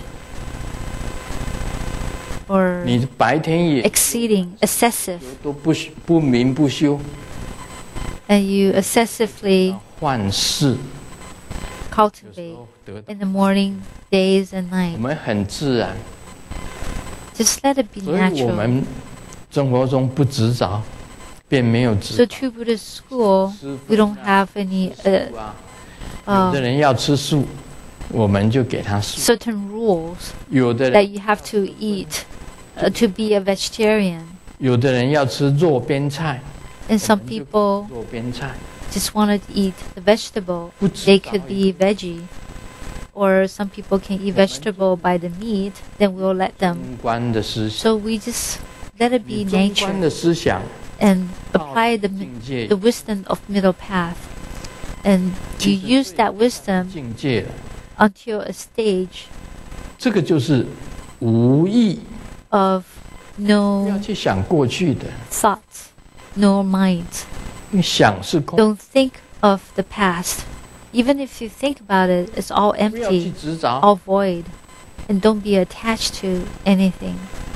or 你白天也 exceeding, excessive, 都不不明不修， and you excessively 幻视，有时 cultivate 候得到 in the morning, days, and 我 night. 们很自然， Just let it be 所以我 natural. 们生活中不执着，便没有 So 执 to Buddhist school, 师 we 父 don't have any uh, 啊，有的 uh, 人要吃素，我们就给他素； certain rules 有的 that 人 you have to eat uh, to be a vegetarian. 有的人要吃肉边菜， And some 我们就 people 肉边菜 just want to eat the vegetable. 不知 They 道 could be veggie. Or some people can eat vegetable by the meat, then we'll let them. 中观的思想， So we just let it be 你中观 nature 的思想 and 到 apply the 境界 the wisdom of middle path. And you use that wisdom 境界了， until a stage 这个就是无意， of 不要 no 去想过去的， thoughts, no mind. 你想是空， Don't think of the past. Even if you think about it, it's all 不要去 empty, 执着， all void. And don't be attached to anything.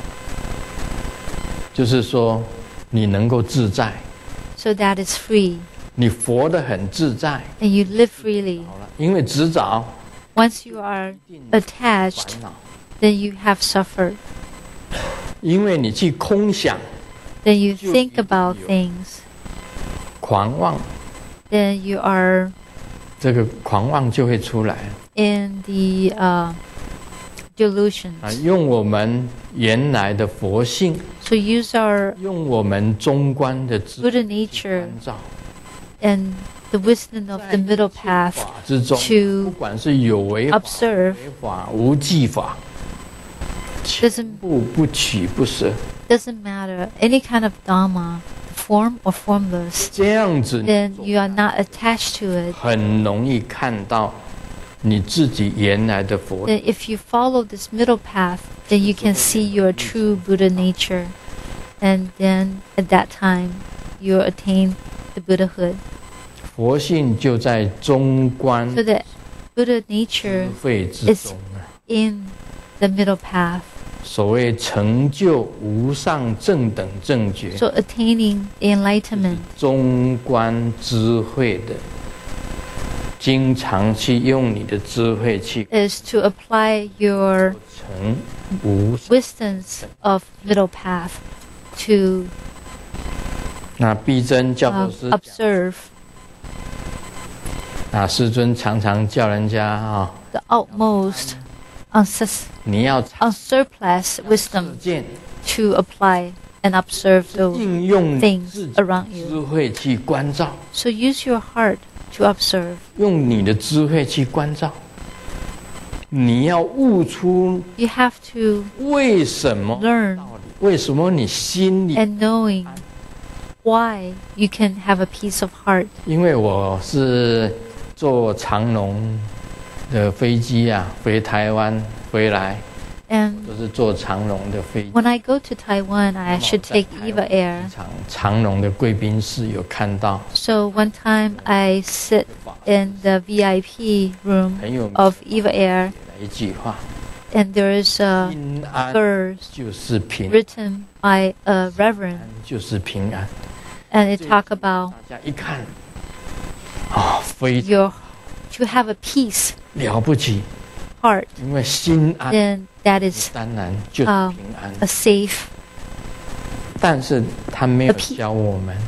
就是说你能够自在， So that is free. 你活得很自在。 And you live freely. 好了，因为执着 Once you are 一定 attached, 烦恼， then you have suffered. 因为你去空想 Then you 就 think 一定 about 有 things. 狂妄， Then you are 这个狂妄就会出来 in the uh, delusions. 啊！用我们原来的佛性， So use our 用我们中观的智慧 Buddha nature 关照， and the wisdom of the middle path 法之中， to 不管是有为法、 observe 为法、无记法， Doesn't 不不取不舍， doesn't matter any kind of dharma, form or formless. 这样子 Then you are not attached to it. 很容易看到你自己原来的佛。 Then if you follow this middle path, then you can see your true Buddha nature. And then at that time, you attain the Buddhahood. 佛性就在中观 So the Buddha 智 nature 慧之中啊。 in the middle path. 所谓成就无上正等正觉， So attaining enlightenment 中观智慧的，经常去用你的智慧去 is to apply your 成无上。 wisdoms of middle path to 那逼真教 uh, 授师讲 observe 啊，师尊常常叫人家啊、 the utmost unsus- 你要 unsurplus 实 wisdom 践 to apply and observe those 应用 things 自己 around 智 you. 慧去关照， So use your heart to observe. 用你的智慧去关照。你要悟出 You have to 为什么 learn 道理，为什么你心里？ and knowing why you can have a peace of heart. 因为我是坐长龙的飞机啊，回台湾回来 And 都是坐长龙的飞机。 when I go to Taiwan, I should take EVA Air. 机场长龙的贵宾室有看到 So one time I sit in the V I P room 很有名 of EVA Air, 的一句话： and there is a 平安 verse 就是平安， written by a reverend, 就是平安。 and it talk about 大家一看，啊、非常 your to have a peace 了不起， heart. 因为心安， Then that is 当然就是啊平安。 a safe. 但是他没有 A peace 教我们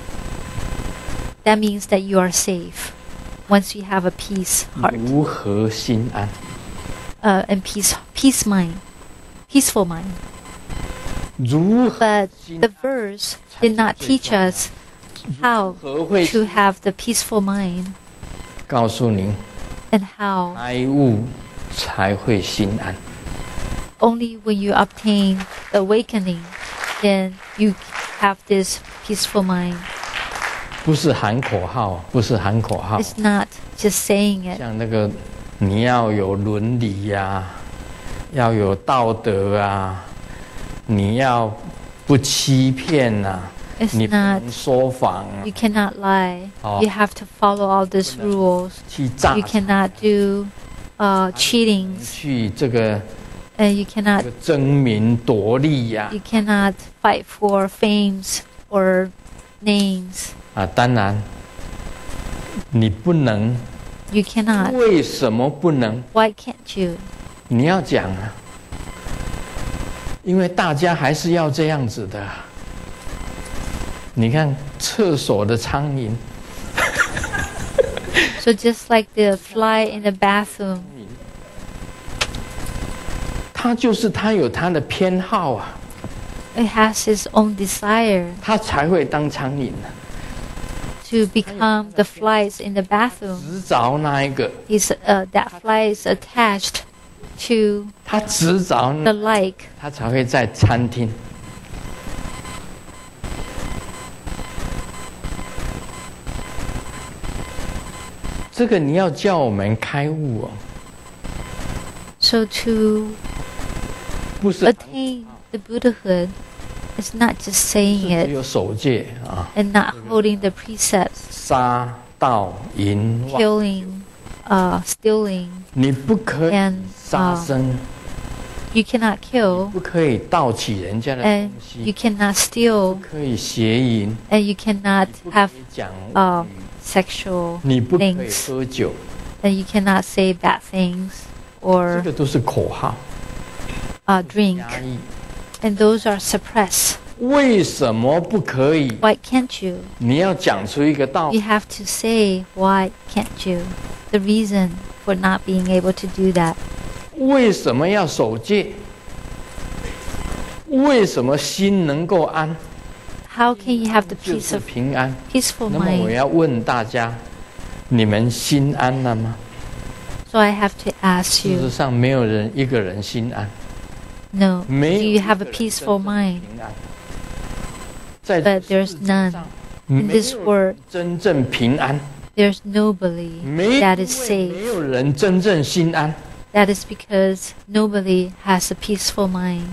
That means that you are safe once you have a peace heart, 如何心安。 uh, and peace peace mind, peaceful mind. 如何 But the verse did not teach us how 何会 to have the peaceful mind 告诉您， and how 开悟才会心安。 only when you obtain the awakening, then you have this peaceful mind. 不是喊口号，不是喊口号， It's not just saying it. 像那个你要有伦理呀、要有道德啊，你要不欺骗呐、 It's 你不 not. 能说谎啊 You cannot lie. Oh. You have to follow all these rules. 去诈 You cannot do uh, cheatings, 去这个 and you 这 cannot 个争名夺利呀、 you cannot fight for fames or names. 啊！当然，你不能， You cannot. 为什么不能？ Why can't you? 你要讲啊，因为大家还是要这样子的啊。你看厕所的苍蝇， So just like the fly in the bathroom, 它就是它有它的偏好啊， it has its own desire 它才会当苍蝇啊。 to become the flies in the bathroom. 执着那一个， Is uh, that fly is attached to 它执着 the 那， like. 它才会在餐厅。这个你要叫我们开悟哦， So to 不是 attain the Buddhahood, it's not just saying 只 it 有守戒啊， and not holding the precepts, 杀盗淫妄， killing, uh, stealing, 你不可以 and 杀 uh, 生， you cannot kill, 不可以盗取人家的 and 东 you 西， cannot steal, 不可以邪淫， and you cannot 不可 have 以讲 uh, 语， sexual 你不可以 things, 喝酒， and you cannot say bad things 这 or 个都是口号， uh, drink, 压抑。 and those are suppressed. 为什么不可以？ Why can't you? 你要讲出一个道 You 理。 have to say why can't you? The reason for not being able to do that. 为什么要守戒？为什么心能够安？ How can you have the 就 peace 是 of 平安。 peaceful 那么我 mind? 要问大家：你们心安了吗？ So I have to ask 事实 you, 上，没有人一个人心安。 No. Do 没有 you have a 一个人 peaceful 真正 mind? 平安，在 But 这 there's 世界 none. 上 In 没 this 有 world, 真正平安， there's nobody 没 that is 因为没 safe. 有人真正心安。 That is because nobody has a peaceful mind.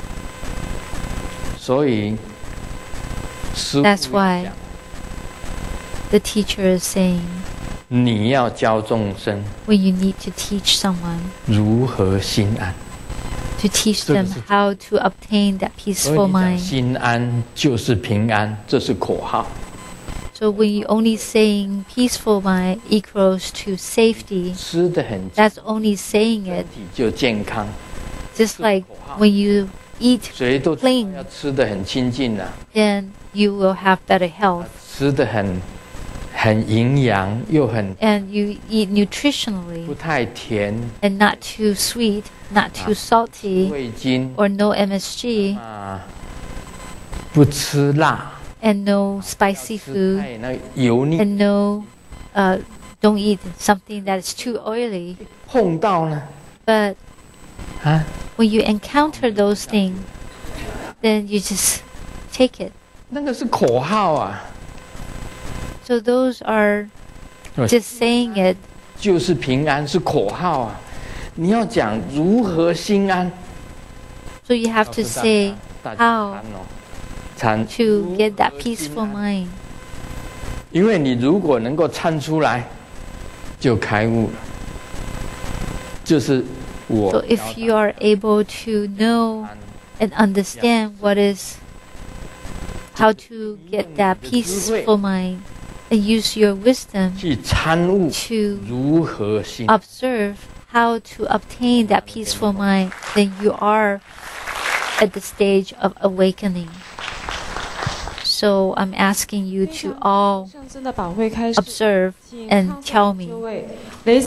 所以，师父 That's why 讲 The teacher is saying, 你要教众生 when you need to teach someone, 如何心安。 to teach 这个 them 是 how to obtain that 所以 peaceful 你讲 mind. 心安就是平安，这是口号。 So when you only saying peaceful mind equals to safety, 吃的很， that's only saying 身 it. 体就健康。 Just like when you eat, 谁都知道 Clean 要吃的很清净啊， then you will have better health. 吃的很很营养，又很 And you eat 不 nutritionally 太甜， and not too sweet, not too salty, 味精 or no M S G, 啊，不吃辣， and no spicy 吃 food, 太那油腻， and no, uh, don't eat something that is too oily. 碰到呢 But 啊， when you encounter those things, then you just take it. 那个是口号啊， So those are just saying it. 就是平安是口号啊。你要讲如何心安， So you have to 告诉大家 say 大家 how 参哦，参 to get that 如何心 peaceful 安 mind. 因为你如果能够参出来，就开悟了。就是我 So if you are able to know and understand what is, how to get that peaceful mind, and use your wisdom 去参悟 to 如何心， observe how to obtain that peaceful mind, then you are at the stage of awakening. So I'm asking you to all 上真的宝会开始， observe 请 and 康 tell 复 me. 各位雷